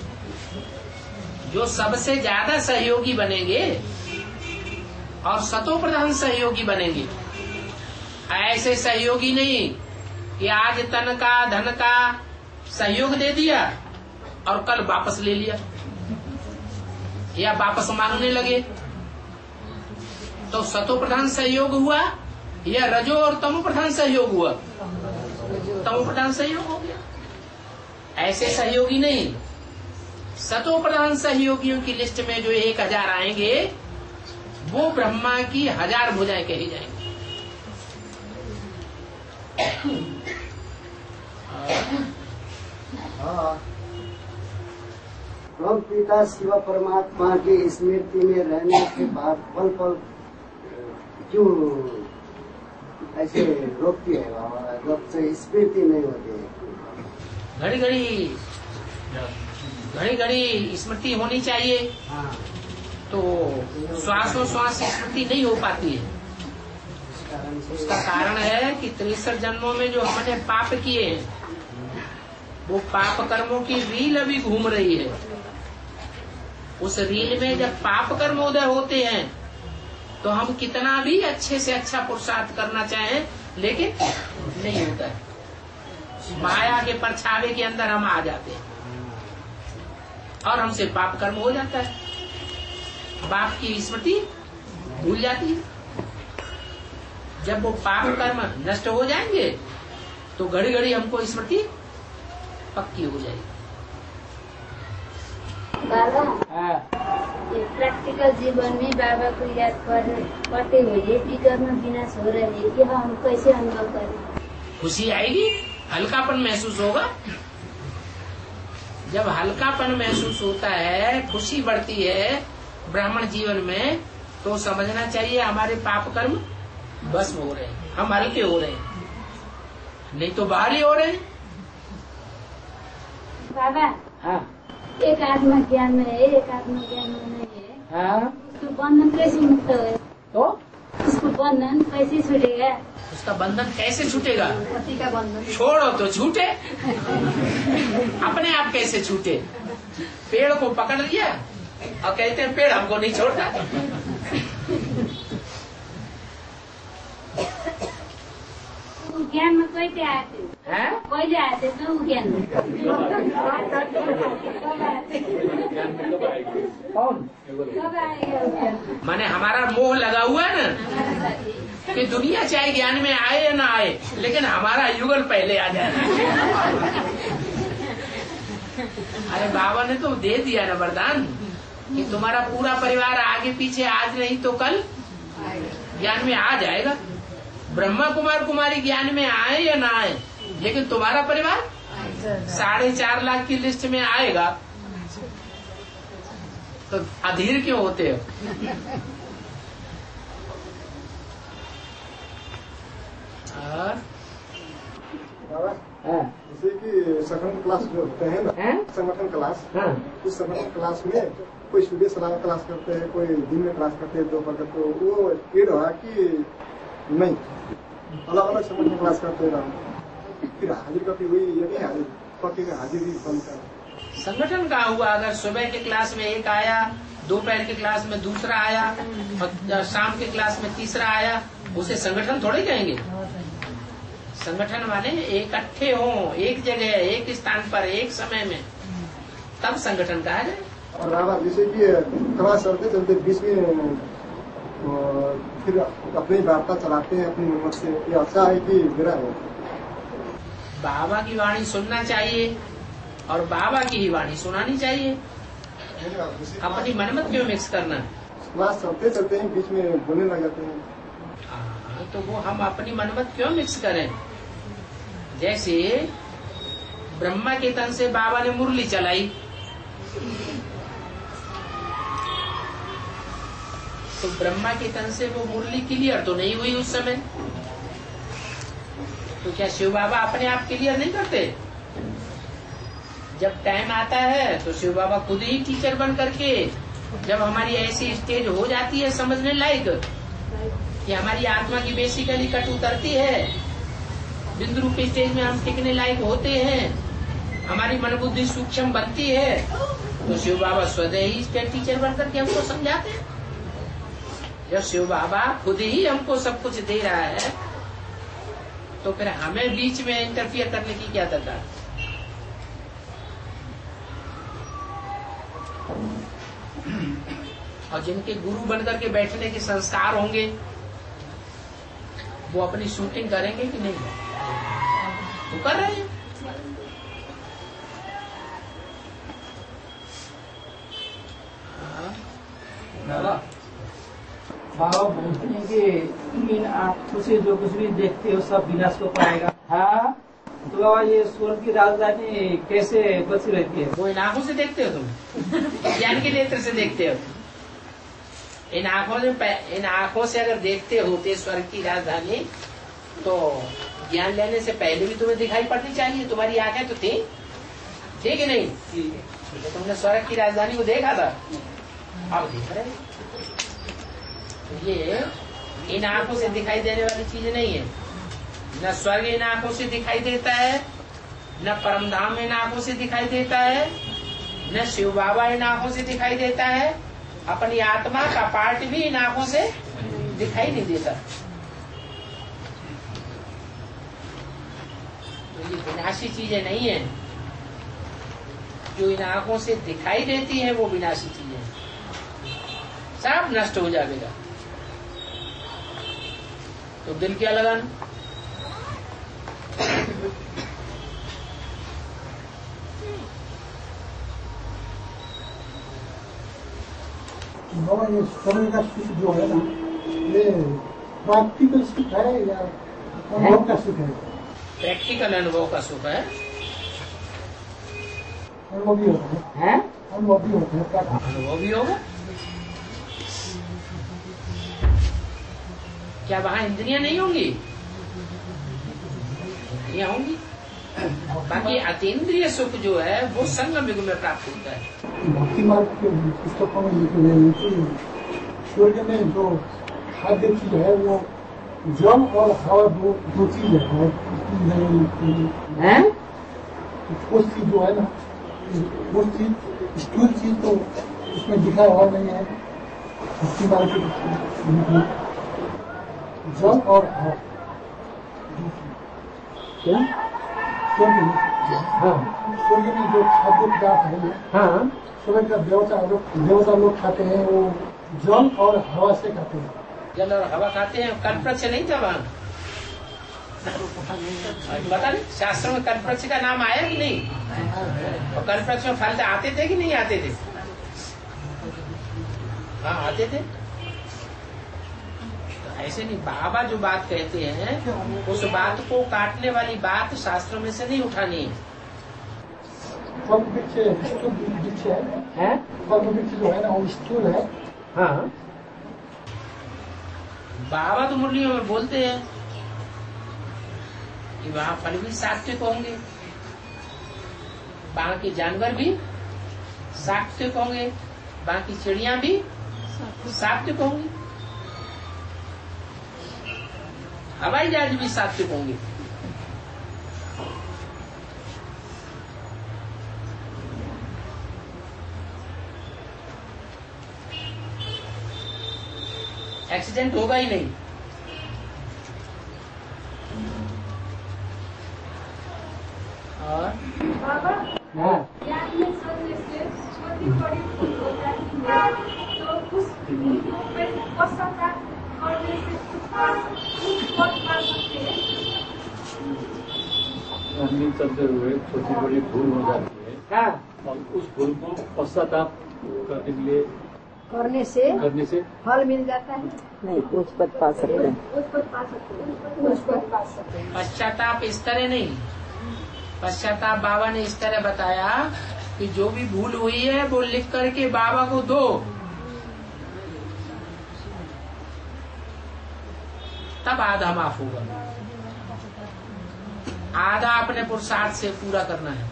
जो सबसे ज्यादा सहयोगी बनेंगे और सतो प्रधान सहयोगी बनेंगे। ऐसे सहयोगी नहीं कि आज तन का धन का सहयोग दे दिया और कल वापस ले लिया या वापस मांगने लगे, तो सतो प्रधान सहयोग हुआ या रजो और तमो प्रधान सहयोग हुआ? तमो प्रधान सहयोग हो गया। ऐसे सहयोगी नहीं। सतो प्रधान सहयोगियों की लिस्ट में जो 1000 आएंगे वो ब्रह्मा की 1000 भुजाएं कही जाएंगी। ब्रह्म पिता शिव परमात्मा की स्मृति में रहने के बाद पल पल क्यों ऐसे रोकती है बाबा? जब से स्मृति नहीं होती है, घड़ी घड़ी घड़ी घड़ी स्मृति होनी चाहिए, तो श्वासोश्वास स्मृति नहीं हो पाती है। उसका कारण है कि 63 जन्मों में जो हमने पाप किए हैं, वो पाप कर्मों की रील अभी घूम रही है। उस रील में जब पाप कर्म उदय होते हैं तो हम कितना भी अच्छे से अच्छा पुरुषार्थ करना चाहें, लेकिन नहीं होता है। माया के परछावे के अंदर हम आ जाते हैं और हमसे पाप कर्म हो जाता है, बाप की स्मृति भूल जाती है। जब वो पाप कर्म नष्ट हो जाएंगे तो घड़ी घड़ी हमको स्मृति पक्की हो जाएगी। बाबा, ये प्रैक्टिकल जीवन में बाबा को याद करते हुए फिकर में विनाश हो रही है, यह हम कैसे अनुभव करें? खुशी आएगी, हल्कापन महसूस होगा। जब हल्कापन महसूस होता है, खुशी बढ़ती है ब्राह्मण जीवन में, तो समझना चाहिए हमारे पाप कर्म भस्म हो रहे हैं, हम हल्के हो रहे हैं, नहीं तो भारी हो रहे हैं। बाबा, हाँ, एक आत्मा ज्ञान में है, एक आत्मा ज्ञान में नहीं है। हाँ, उसको बंधन कैसे मुक्त है? तो उसको बंधन कैसे छूटेगा? उसका बंधन कैसे छूटेगा? पति का बंधन छोड़ो तो छूटे, अपने आप कैसे छूटे? पेड़ को पकड़ लिया और कहते हैं पेड़ हमको नहीं छोड़ता। ज्ञान में कैसे आते हैं? कैसे आते तो ज्ञान में कौन? कब आएगा? माने हमारा मोह लगा हुआ है ना कि दुनिया चाहे ज्ञान में आए या ना आए, लेकिन हमारा युगल पहले आ जाए। अरे बाबा ने तो दे दिया ना वरदान कि तुम्हारा पूरा परिवार आगे पीछे आज नहीं तो कल ज्ञान में आ जाएगा। ब्रह्मा कुमार कुमारी ज्ञान में आए या ना आए, लेकिन तुम्हारा परिवार 4.5 लाख की लिस्ट में आएगा। तो अधीर क्यों होते हो? जैसे कि संगठन क्लास जो होते हैं ना, संगठन क्लास, उस संगठन क्लास में कोई सुबह सलाह क्लास करते हैं, कोई दिन में क्लास करते हैं, दोपहर करते हैं, वो एड हुआ कि नहीं अलग अलग संगठन क्लास करते हैं, फिर हाजिर करती हुई ये नहीं हाजिर पक्की हाजिर ही बंद कर। संगठन का हुआ, अगर सुबह के क्लास में एक आया, दोपहर के क्लास में दूसरा आया और शाम के क्लास में तीसरा आया, उसे संगठन थोड़े कहेंगे। संगठन माने इकट्ठे हो एक जगह, एक स्थान पर, एक समय में, तब संगठन कहा जाए। और बाबा जैसे कि क्लास चलते चलते बीच में फिर अपनी वार्ता चलाते हैं अपनी हिम्मत से, ये अच्छा है कि बुरा है? बाबा की वाणी सुनना चाहिए और बाबा की ही वाणी सुनानी चाहिए। अपनी मनमत क्यों मिक्स करना? क्लास चलते चलते ही बीच में बोलने लग जाते हैं। तो वो हम अपनी मनमत क्यों मिक्स करें? जैसे ब्रह्मा के तन से बाबा ने मुरली चलाई, तो ब्रह्मा के तन से वो मुरली क्लियर तो नहीं हुई उस समय, तो क्या शिव बाबा अपने आप क्लियर नहीं करते? जब टाइम आता है तो शिव बाबा खुद ही टीचर बन करके, जब हमारी ऐसी स्टेज हो जाती है समझने लायक कि हमारी आत्मा की बेसिकली कट उतरती है, बिंदु रूपी स्टेज में हम टिकने लायक होते हैं, हमारी मन बुद्धि सूक्ष्म बनती है, तो शिव बाबा स्वतः ही स्टेज टीचर बन करके हमको समझाते हैं। जब शिव बाबा खुद ही हमको सब कुछ दे रहा है, तो फिर हमें बीच में इंटरफियर करने की क्या दरकार? और जिनके गुरु बनकर के बैठने के संस्कार होंगे, वो अपनी शूटिंग करेंगे कि नहीं? तो कर रहे हैं। बाबा बोलते हैं कि इन आंखों से जो कुछ भी देखते हो सब विनाश को पाएगा। हाँ, तो बाबा ये स्वर्ग की राजधानी कैसे बची रहती है? वो इन आंखों से देखते हो तुम? ज्ञान के नेत्र से देखते हो? इन आंखों से अगर देखते होते स्वर्ग की राजधानी, तो ज्ञान लेने से पहले भी तुम्हें दिखाई पड़नी चाहिए। तुम्हारी आंखें तो थी, ठीक है नहीं? तुमने स्वर्ग की राजधानी को देखा था, अब देख रहे। ये इन आंखों से दिखाई देने वाली चीज नहीं है। न स्वर्ग इन आंखों से दिखाई देता है, न परमधाम इन आंखों से दिखाई देता है, न शिव बाबा इन आंखों से दिखाई देता है। अपनी आत्मा का पार्ट भी इन आंखों से दिखाई नहीं देता। तो ये विनाशी चीजें नहीं है। जो इन आंखों से दिखाई देती है वो विनाशी चीजें, सब नष्ट हो जाएगा। तो दिल क्या लगाना? बाबा ये स्वर्ग का सुख जो है ना, ये प्रैक्टिकल सुख है या अनुभव का सुख है? प्रैक्टिकल अनुभव का सुख है। अनुभव भी होता है, अनुभव भी होता है, अनुभव भी होगा। क्या वहाँ इंद्रियां नहीं होंगी? इंद्रियां होंगी। बाकी अतीन्द्रिय सुख जो है वो संगम युग में प्राप्त होता है। भक्ति मार्ग के पुस्तकों में लिखे गए कि स्वर्ग में जो खाद्य चीज है वो जल और हवा दो चीज है। वो चीज जो है ना, वो चीज स्थूल चीज तो उसमें दिखा हुआ नहीं है। भक्ति मार्ग के जल और हवा, क्या स्वर्ग में जो खाद्य पदार्थ है, स्वर्ग का देवता लोग खाते हैं, वो जल और हवा से खाते हैं। जल और हवा खाते हैं। कल्पवृक्ष नहीं था वहाँ? पता नहीं शास्त्र में कल्पवृक्ष का नाम आया कि नहीं? और कल्पवृक्ष में फल आते थे कि नहीं आते थे? हाँ आते थे। ऐसे नहीं, बाबा जो बात कहते हैं उस बात को काटने वाली बात शास्त्र में से नहीं उठानी है। वृक्ष है, वृक्ष जो है ना वो स्थूल है। हाँ, बाबा तो मुरलियों में बोलते हैं कि वहाँ फल भी सात्विक होंगे, बाकी जानवर भी सात्विक होंगे, बाकी चिड़िया भी सात्विक होंगी, हवाई जहाज भी सात्विक होंगे। एक्सीडेंट होगा ही नहीं। और बाबा ज्ञान में सोचने से छोटी बड़ी भूल हो जाती है, तो उस भूल को पश्चाताप करने से पा सकते हैं। चलते हुए छोटी बड़ी भूल हो जाती है और उस भूल को पश्चाताप करने से फल मिल जाता है। नहीं, उच्च पद पा सकते हैं। पश्चाताप इस तरह नहीं। पश्चाताप बाबा ने इस तरह बताया कि जो भी भूल हुई है वो लिख करके बाबा को दो, तब आधा माफ होगा। आधा अपने पुरुषार्थ से पूरा करना है।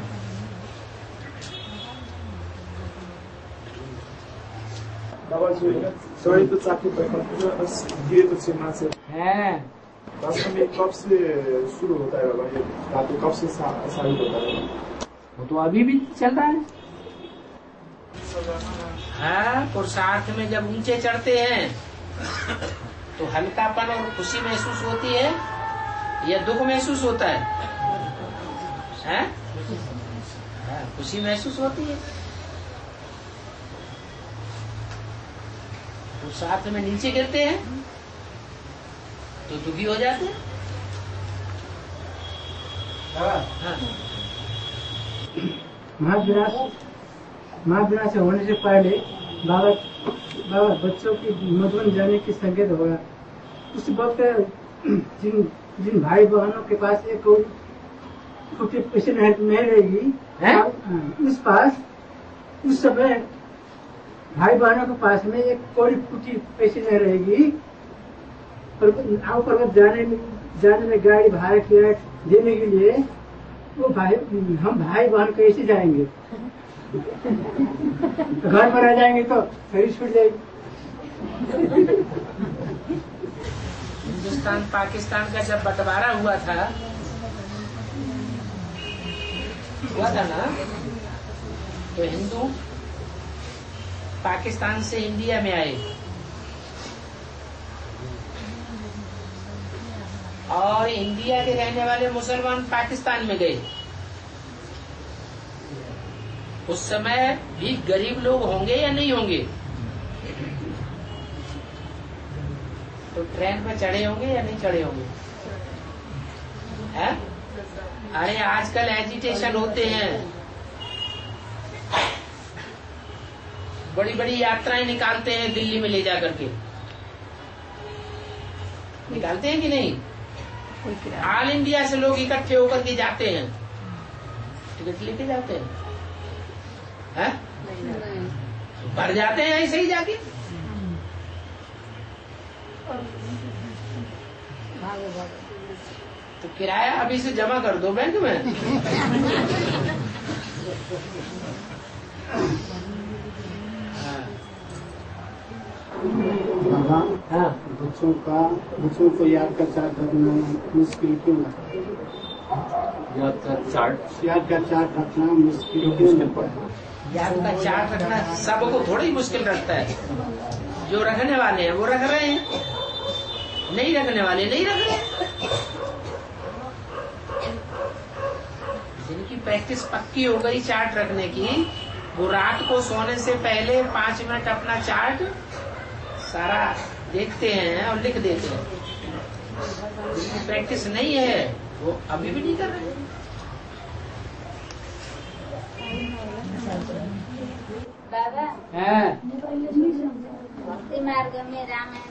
बाबा जो शरीर तो चाकू गिरेपछि मान्छे वास्तव में कब से शुरू होता है बाबा? ये धातु कब से साबित होता है? वो तो अभी भी चल रहा है। पुरुषार्थ में जब ऊंचे चढ़ते हैं तो हल्कापन और खुशी महसूस होती है या दुख महसूस होता है? खुशी महसूस होती है। पुरुषार्थ में नीचे गिरते हैं तो दुखी हो जाते हैं। महाविनाश होने से पहले बाबा बच्चों की मधुबन जाने की संकेत होगा। उस वक्त जिन भाई बहनों के पास एक कोई पैसे नहीं रहेगी, उस समय भाई बहनों के पास में एक कोई फूटी पैसे नहीं रहेगी। पर्वत जाने में गाड़ी भाड़ा किराया देने के लिए वो भाई हम भाई बहन कैसे जाएंगे? घर पर आ जाएंगे तो शरीर छूट जाएगी। हिंदुस्तान पाकिस्तान का जब बंटवारा हुआ था ना, तो हिंदू पाकिस्तान से इंडिया में आए और इंडिया के रहने वाले मुसलमान पाकिस्तान में गए। उस समय भी गरीब लोग होंगे या नहीं होंगे? तो ट्रेन पे चढ़े होंगे या नहीं चढ़े होंगे? है? अरे आजकल एजिटेशन होते हैं, बड़ी बड़ी यात्राएं निकालते हैं दिल्ली में ले जा करके, निकालते हैं कि नहीं? ऑल इंडिया से लोग इकट्ठे होकर के जाते हैं, टिकट लेके जाते हैं, है? भर जाते हैं ऐसे ही जाके। तो किराया अभी से जमा कर दो बैंक में। हाँ, बच्चों को याद का चार्ट रखना मुश्किल क्यों लगता है? याद का चार्ट रखना मुश्किल क्यों लगता है? याद का चार्ट रखना सबको थोड़ी मुश्किल लगता है। जो रखने वाले हैं वो रख रहे हैं, नहीं रखने वाले नहीं रख रहे। जिनकी प्रैक्टिस पक्की हो गई चार्ट रखने की, वो रात को सोने से पहले 5 मिनट अपना चार्ट सारा देखते हैं और लिख देते हैं। जिनकी प्रैक्टिस नहीं है वो अभी भी नहीं कर रहे। बाबा, भक्ति मार्ग में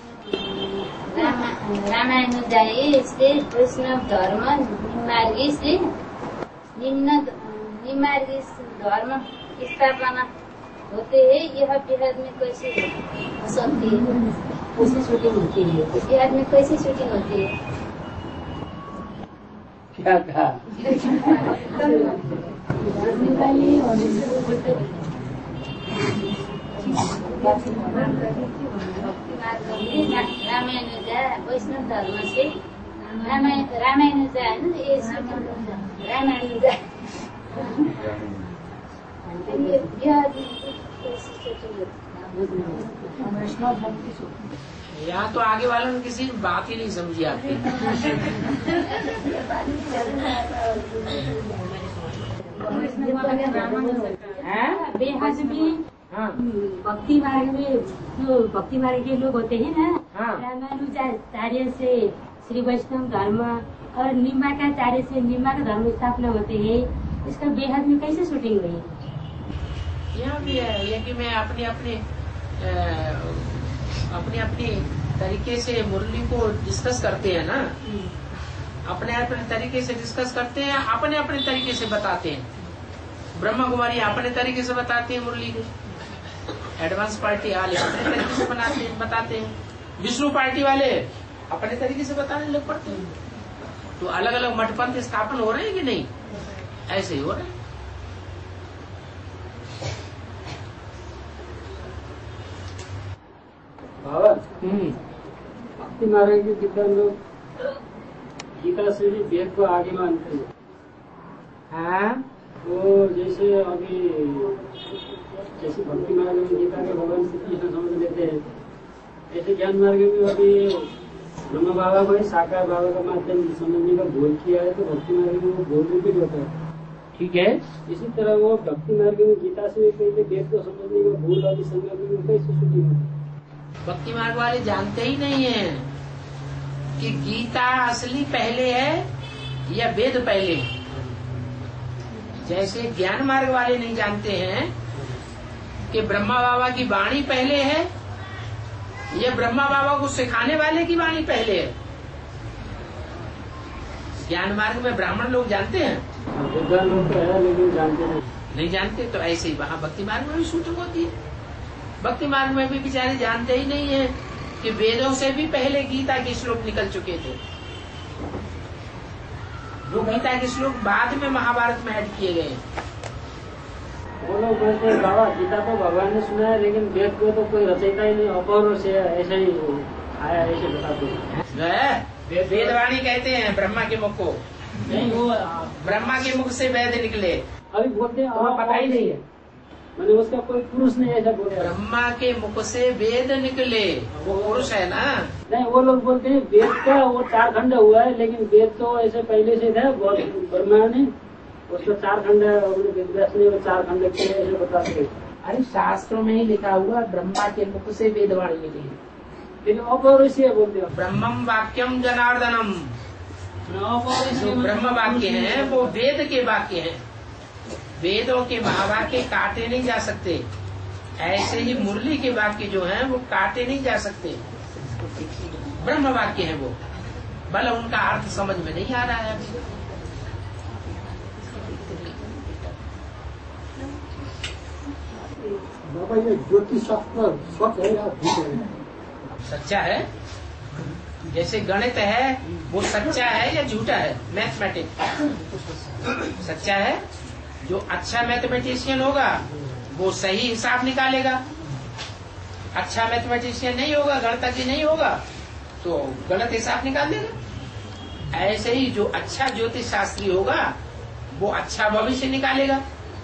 रामानुजाई से वैष्णव धर्म निम्नार्गी से निम्नार्गी धर्म स्थापना होते हैं। यह बिहार में कैसे हो सकती है? कैसे शूटिंग होती है? बिहार में कैसे शूटिंग होती है? क्या कहा? रामानुजा वैष्णव धर्म से रामानुजा है ना, ये रामानुजा यहाँ तो आगे वालों ने किसी बात ही नहीं समझी आपकी। बेहद में भक्ति मार्ग में जो भक्ति मार्ग के लोग होते हैं ना, रामानुजाचार्य से श्री वैष्णव धर्म और निम्बाकाचार्य से निम्बा का धर्म स्थापना होते हैं। इसका बेहद में कैसे शूटिंग हुई? यहाँ भी है ये कि मैं अपनी अपनी तरीके से मुरली को डिस्कस करते हैं ना, अपने तरीके से डिस्कस करते हैं, अपने तरीके से बताते हैं। ब्रह्मा कुमारी अपने तरीके से बताते हैं मुरली को, एडवांस पार्टी वाले अपने तरीके से बताते हैं, विष्णु पार्टी वाले अपने तरीके से बताने लग पड़ते हैं। तो अलग अलग मठपंथ स्थापन हो रहे हैं कि नहीं? ऐसे ही हो रहे हैं। भक्ति मार्ग के विद्वान लोग गीता से भी वेद को आगे मानते हैं। हाँ, वो जैसे अभी भक्ति मार्ग में गीता के भगवान श्री कृष्ण समझ लेते हैं, ऐसे ज्ञान मार्ग में अभी ब्रह्मा बाबा को साकार बाबा का माध्यम समझने का बोल किया है, तो भक्ति मार्ग में वो बोल रिपीट होता है। ठीक है, इसी तरह वो भक्ति मार्ग में गीता से पहले वेद को समझने का भूल आदि संग्रह में कैसे छुट्टी होती है? भक्ति मार्ग वाले जानते ही नहीं है कि गीता असली पहले है या वेद पहले है। जैसे ज्ञान मार्ग वाले नहीं जानते हैं कि ब्रह्मा बाबा की वाणी पहले है या ब्रह्मा बाबा को सिखाने वाले की वाणी पहले है। ज्ञान मार्ग में ब्राह्मण लोग जानते हैं, विद्वान लोग तो है लेकिन जानते नहीं जानते। तो ऐसे ही वहाँ भक्ति मार्ग में भी शूटिंग होती है। भक्ति मार्ग में भी बेचारे जानते ही नहीं है कि वेदों से भी पहले गीता के श्लोक निकल चुके थे। वो गीता के श्लोक बाद में महाभारत में ऐड किए गए। वो लोग बोलते हैं बाबा गीता तो भगवान ने सुना है, लेकिन वेद को तो कोई रचयिता ही नहीं, अपौरुष से ऐसा ही आया, ऐसे बताते हैं। वेदवाणी कहते हैं ब्रह्मा के मुख को, नहीं वो ब्रह्मा के मुख से वेद निकले। अभी बोलते हैं पता ही नहीं है, मैंने उसका कोई पुरुष नहीं ऐसा बोला। ब्रह्मा के मुख से वेद निकले, वो पुरुष है ना। नहीं वो लोग बोलते हैं वेद का वो 4 खंड हुआ है, लेकिन वेद तो ऐसे पहले से था, ब्रह्मा ने उसको 4 खंड, वेद व्यास ने वो 4 खंड किए, ऐसे बताते हैं। अरे शास्त्रों में ही लिखा हुआ ब्रह्मा के मुख से वेदवाणी निकली, लेकिन अपौरुष बोलते हो। ब्रह्मम वाक्यम जनार्दनम, जो ब्रह्म वाक्य है वो वेद के वाक्य है। वेदों के महावाक्य काटे नहीं जा सकते, ऐसे ही मुरली के वाक्य जो हैं वो काटे नहीं जा सकते, ब्रह्म वाक्य है वो, भले उनका अर्थ समझ में नहीं आ रहा है अभी। बाबा ये ज्योतिष शास्त्र सच है या झूठ है? सच्चा है, जैसे गणित है वो सच्चा है या झूठा है। मैथमेटिक्स सच्चा है, जो अच्छा मैथमेटिशियन होगा वो सही हिसाब निकालेगा, अच्छा मैथमेटिशियन नहीं होगा, गणितज्ञ नहीं होगा तो गलत हिसाब निकाल देगा। ऐसे ही जो अच्छा ज्योतिष शास्त्री होगा वो अच्छा भविष्य निकालेगा।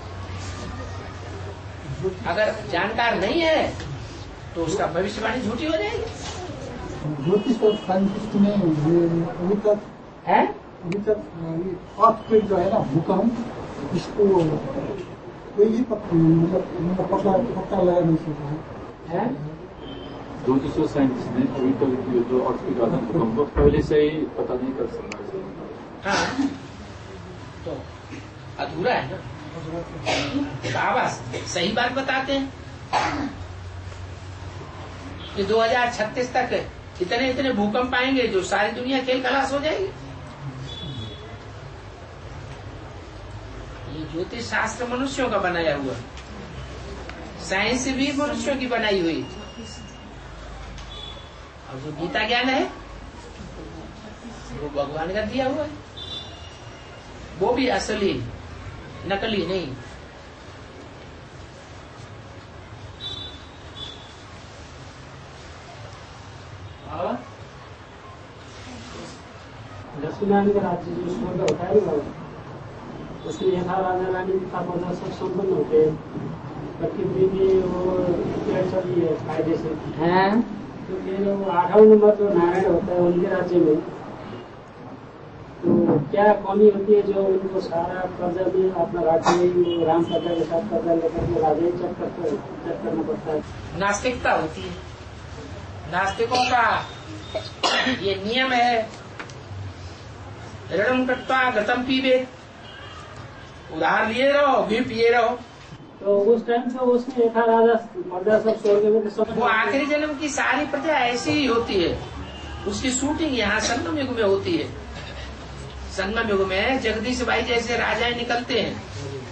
अगर जानकार नहीं है तो उसका भविष्यवाणी झूठी हो जाएगी। ज्योतिष और साइंटिस्ट में अभी तक है, अर्थक्वेक जो है ना, भूकंप, इसको कोई भी मतलब पता लगा नहीं सका है। ज्योतिष और साइंटिस्ट ने अभी तक जो अर्थक्वेक आता है भूकंप को पहले से ही पता नहीं कर सकता। हाँ तो अधूरा है ना, आवाज सही बात बताते हैं कि 2036 तक इतने भूकंप आएंगे जो सारी दुनिया खेल खलास हो जाएगी। ये ज्योतिष शास्त्र मनुष्यों का बनाया हुआ, साइंस भी मनुष्यों की बनाई हुई, और जो गीता ज्ञान है वो भगवान का दिया हुआ है, वो भी असली, नकली नहीं। लक्ष्मीनारायण का राज्य जो स्वर्ग होता है ना, उसमें यथा राजा रानी का पौधा सब संपन्न होते हैं, प्रकृति की वो चली है फायदे से। तो फिर वो 8वां नंबर जो नारायण होता है उनके राज्य में तो क्या कमी होती है जो उनको सारा कर्जा भी अपना राज्य में राम प्रजा के साथ कर्जा लेकर के राजा ही चेक करना पड़ता है। नास्तिकता होती है, नास्तिकों का ये नियम है, ऋणम कृत्वा गतम पीबे, उधार लिए रहो भी पिए रहो। तो उस टाइम से उसमें था राजा मर्दा सब स्वर्ग में, सब वो आखिरी जन्म की सारी प्रजा ऐसी ही होती है, उसकी शूटिंग यहाँ संगम युग में होती है। संगम युग में जगदीश भाई जैसे राजाएं निकलते हैं,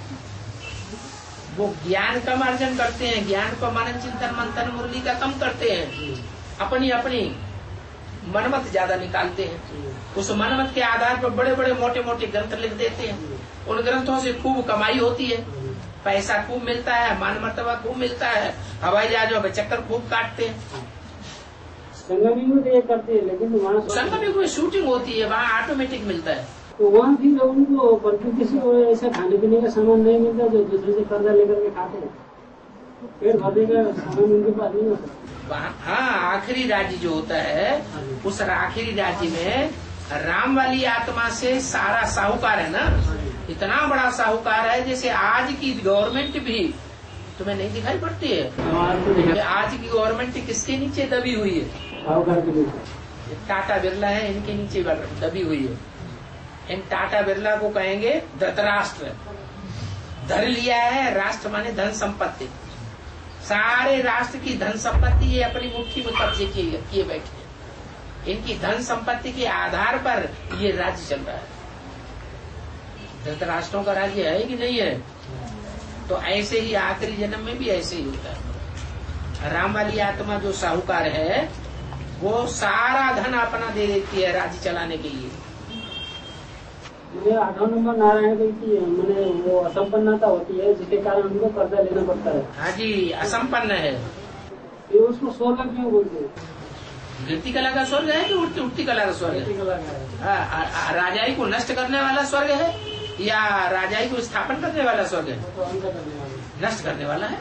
वो ज्ञान कम अर्जन करते हैं, ज्ञान को मनन चिंतन मंथन मुरली का कम करते हैं, अपनी अपनी मनमत ज्यादा निकालते हैं। उस मनमत के आधार पर बड़े बड़े मोटे मोटे ग्रंथ लिख देते हैं, उन ग्रंथों से खूब कमाई होती है, पैसा खूब मिलता है, मान मर्तबा खूब मिलता है, हवाई जहाजों के चक्कर खूब काटते हैं। संगम युग में ये करते हैं, लेकिन वहाँ संगम युग में शूटिंग होती है, वहाँ ऑटोमेटिक मिलता है। तो वहाँ फिर उनको प्रकृति से ऐसा खाने पीने का सामान नहीं मिलता जो दूसरे से कर्जा लेकर के खाते हैं, पेट भरने का सामान उनके पास नहीं होता। हाँ, आखिरी राज्य जो होता है उस आखिरी राज्य में राम वाली आत्मा से सारा साहूकार है ना, इतना बड़ा साहूकार है जैसे आज की गवर्नमेंट भी तुम्हें नहीं दिखाई पड़ती है। आज की गवर्नमेंट किसके नीचे दबी हुई है? साहूकार के नीचे। टाटा बिरला है, इनके नीचे दबी हुई है। इन टाटा बिरला को कहेंगे धृतराष्ट्र। धर लिया है, राष्ट्र माने धन संपत्ति, सारे राष्ट्र की धन संपत्ति ये अपनी मुट्ठी में कब्जे किए बैठे हैं। इनकी धन संपत्ति के आधार पर ये राज्य चल रहा है। धृतराष्ट्रों का राज्य है कि नहीं है? तो ऐसे ही आखिरी जन्म में भी ऐसे ही होता है। राम वाली आत्मा जो साहूकार है वो सारा धन अपना दे देती है राज्य चलाने के लिए। मैंने 8वां नंबर नारायण की मैंने वो असंपन्नता होती है जिसके कारण हमको कर्जा लेना पड़ता है। हाँ जी, असंपन्न है। ये उसको स्वर्ग क्यों बोलते हैं? गिरती कला का स्वर्ग है कि उठती कला का स्वर्ग है? राजाई को नष्ट करने वाला स्वर्ग है या राजाई को स्थापन करने वाला स्वर्ग है? नष्ट करने वाला है।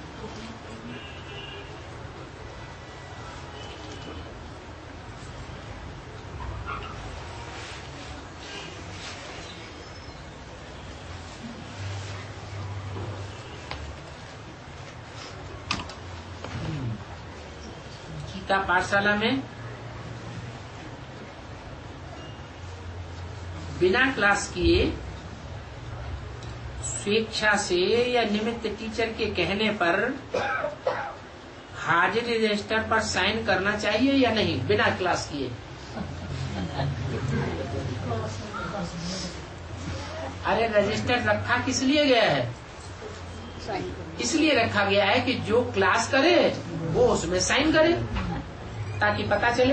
गीता पाठशाला में बिना क्लास किए स्वेच्छा से या निमित्त टीचर के कहने पर हाजिरी रजिस्टर पर साइन करना चाहिए या नहीं, बिना क्लास किए? अरे रजिस्टर रखा किस लिए गया है? इसलिए रखा गया है कि जो क्लास करे वो उसमें साइन करे ताकि पता चले।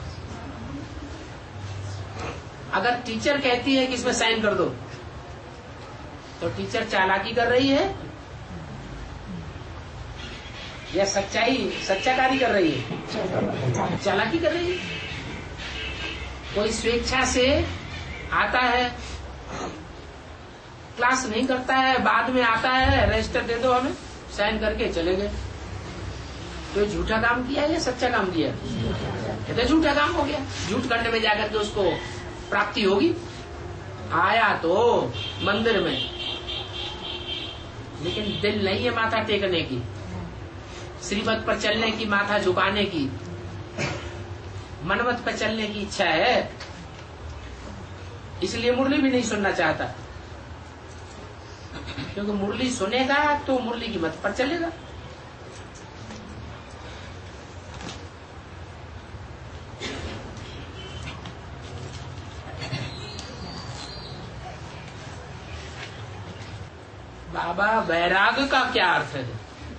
अगर टीचर कहती है कि इसमें साइन कर दो तो टीचर चालाकी कर रही है या सच्चा कार्य कर रही है? चालाकी कर रही है। कोई स्वेच्छा से आता है, क्लास नहीं करता है, बाद में आता है, रजिस्टर दे दो हमें, साइन करके चले गए, तो झूठा काम किया या सच्चा काम किया? ये तो झूठा काम हो गया। झूठ करने में जाकर के उसको प्राप्ति होगी। आया तो मंदिर में, लेकिन दिल नहीं है माथा टेकने की, श्रीमत पर चलने की, माथा झुकाने की, मनमत पर चलने की इच्छा है, इसलिए मुरली भी नहीं सुनना चाहता। क्योंकि मुरली सुनेगा तो मुरली की मत पर चलेगा। बाबा वैराग का क्या अर्थ है?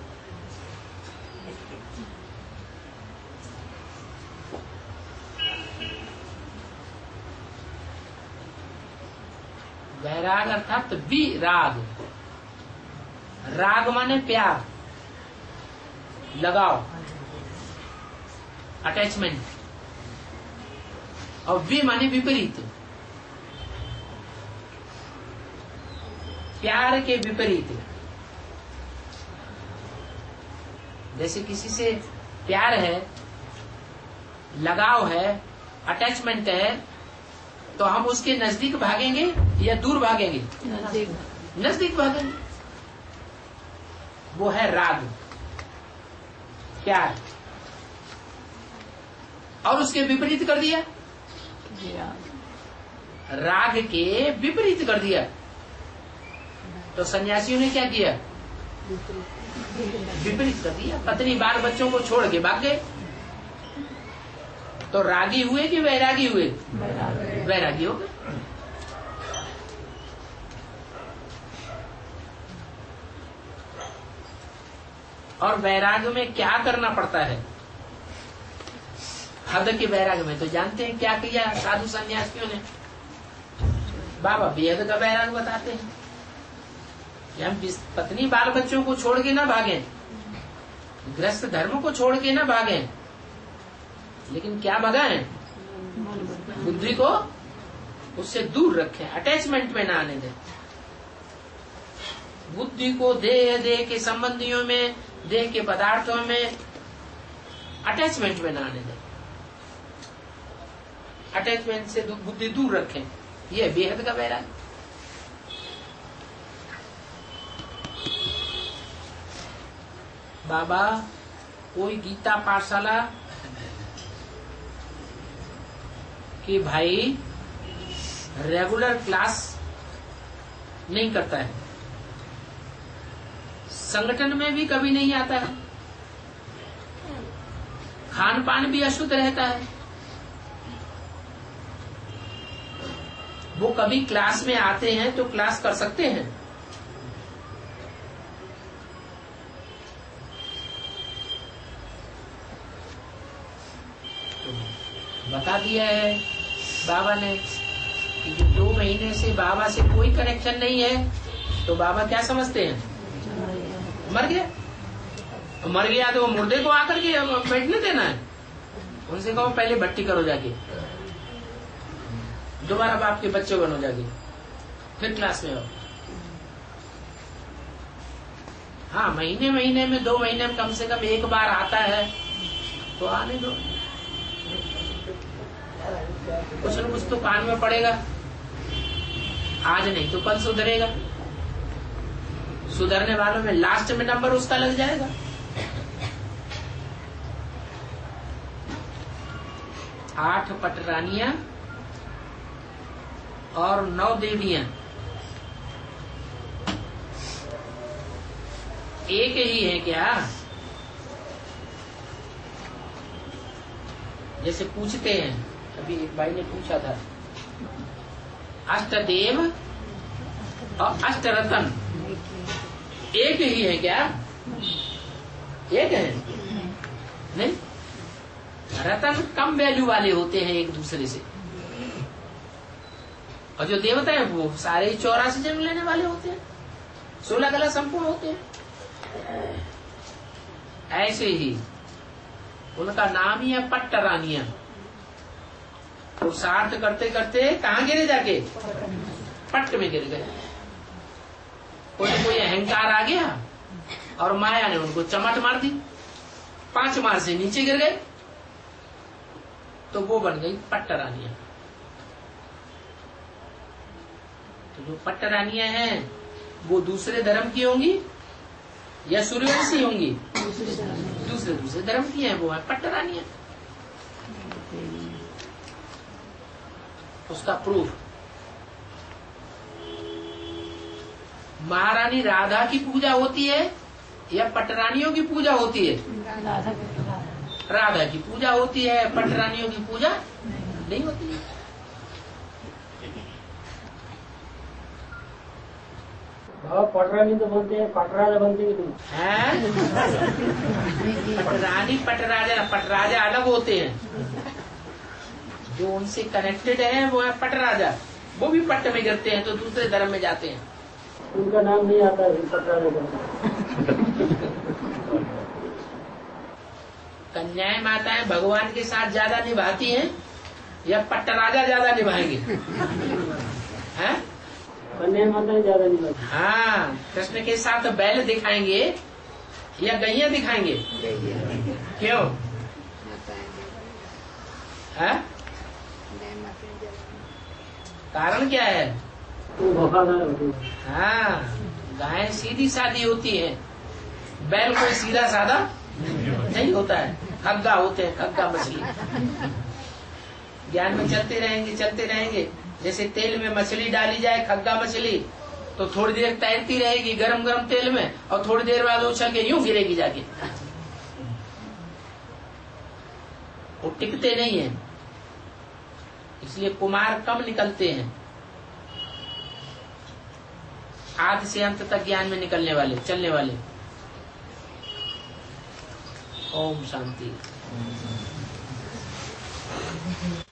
वैराग अर्थात विराग। राग माने प्यार, लगाव, अटैचमेंट, और वे माने विपरीत, प्यार के विपरीत। जैसे किसी से प्यार है, लगाव है, अटैचमेंट है, तो हम उसके नजदीक भागेंगे या दूर भागेंगे? नजदीक भागेंगे। वो है राग, प्यार। और उसके विपरीत कर दिया, राग के विपरीत कर दिया, तो सन्यासियों ने क्या किया? विपरीत कर दिया। पत्नी बाल बच्चों को छोड़ के भाग गए, तो रागी हुए कि वैरागी हुए? वैरागी हो गए। और वैराग में क्या करना पड़ता है? हद के वैराग में तो जानते हैं क्या किया साधु सन्यासियों ने। बाबा बेहद का वैराग बताते हैं कि हम पत्नी बाल बच्चों को छोड़ के ना भागें, गृहस्थ धर्म को छोड़ के ना भागें, लेकिन क्या भगाएं? बुद्धि को उससे दूर रखें, अटैचमेंट में ना आने दें। बुद्धि को देह के संबंधियों में, देह के पदार्थों में अटैचमेंट में ना आने दें। अटैचमेंट से बुद्धि दूर रखें, यह बेहद का वैराग। बाबा कोई गीता पाठशाला कि भाई रेगुलर क्लास नहीं करता है, संगठन में भी कभी नहीं आता है, खान पान भी अशुद्ध रहता है, वो कभी क्लास में आते हैं तो क्लास कर सकते हैं? बता दिया है बाबा ने कि जो 2 महीने से बाबा से कोई कनेक्शन नहीं है तो बाबा क्या समझते हैं, मर गया। मर गया तो मुर्दे को आकर के बैठने देना है। उनसे कहो पहले भट्टी करो जाके, दोबारा बाप के बच्चे बनो जाके, फिर क्लास में आओ। हाँ, महीने महीने में 2 महीने में कम से कम एक बार आता है तो आने दो। कुछ न कुछ तो कान में पड़ेगा, आज नहीं तो कल सुधरेगा। सुधरने वालों में लास्ट में नंबर उसका लग जाएगा। आठ पटरानियां और 9 देवियां एक ही है क्या? जैसे पूछते हैं, अभी एक भाई ने पूछा था, अष्टदेव और अष्टरतन एक ही है क्या? एक है नहीं। रतन कम वैल्यू वाले होते हैं एक दूसरे से, और जो देवता है वो सारे 84 जन्म लेने वाले होते हैं, 16 कला संपूर्ण होते हैं। ऐसे ही उनका नाम ही है पट्टरानिया। तो सार्थ करते करते कहाँ गिरे जाके? पट्ट में गिर गए। कोई अहंकार आ गया और माया ने उनको चमट मार दी, 5 मार से नीचे गिर गए, तो वो बन गई पट्टरानिया। तो जो पट्टरानिया हैं वो दूसरे धर्म की होंगी या सूर्यवंशी होंगी? दूसरे धर्म की हैं, वो है पट्टरानिया। उसका प्रूफ, महारानी राधा की पूजा होती है या पटरानियों की पूजा होती है? राधा की पूजा होती है, पटरानियों की पूजा नहीं होती है। पटरानी तो बनते हैं, पटराजा बनते हैं। पटरानी पटराजा अलग होते हैं। जो उनसे कनेक्टेड है वो है पटराजा, वो भी पट्ट में गिरते हैं तो दूसरे धर्म में जाते हैं। उनका नाम नहीं आता है पटराजा का। कन्याएं माताएं भगवान के साथ ज्यादा निभाती हैं या पट्टराजा ज्यादा निभाएंगे? हैं? कन्या माताएं ज्यादा निभाती। हाँ, कृष्ण के साथ बैल दिखाएंगे या गैया दिखाएंगे? क्यों? है? कारण क्या है? हाँ, गाय सीधी सादी होती है, बैल कोई सीधा सादा नहीं होता है, खग्गा होते हैं, खग्गा मछली। ज्ञान में चलते रहेंगे। जैसे तेल में मछली डाली जाए, खग्गा मछली, तो थोड़ी देर तैरती रहेगी गरम गरम तेल में, और थोड़ी देर बाद उछल के यूं गिरेगी जाके। वो टिकते नहीं है, इसलिए कुमार कम निकलते हैं। आदि से अंत तक ज्ञान में निकलने वाले, चलने वाले। ओम शांति।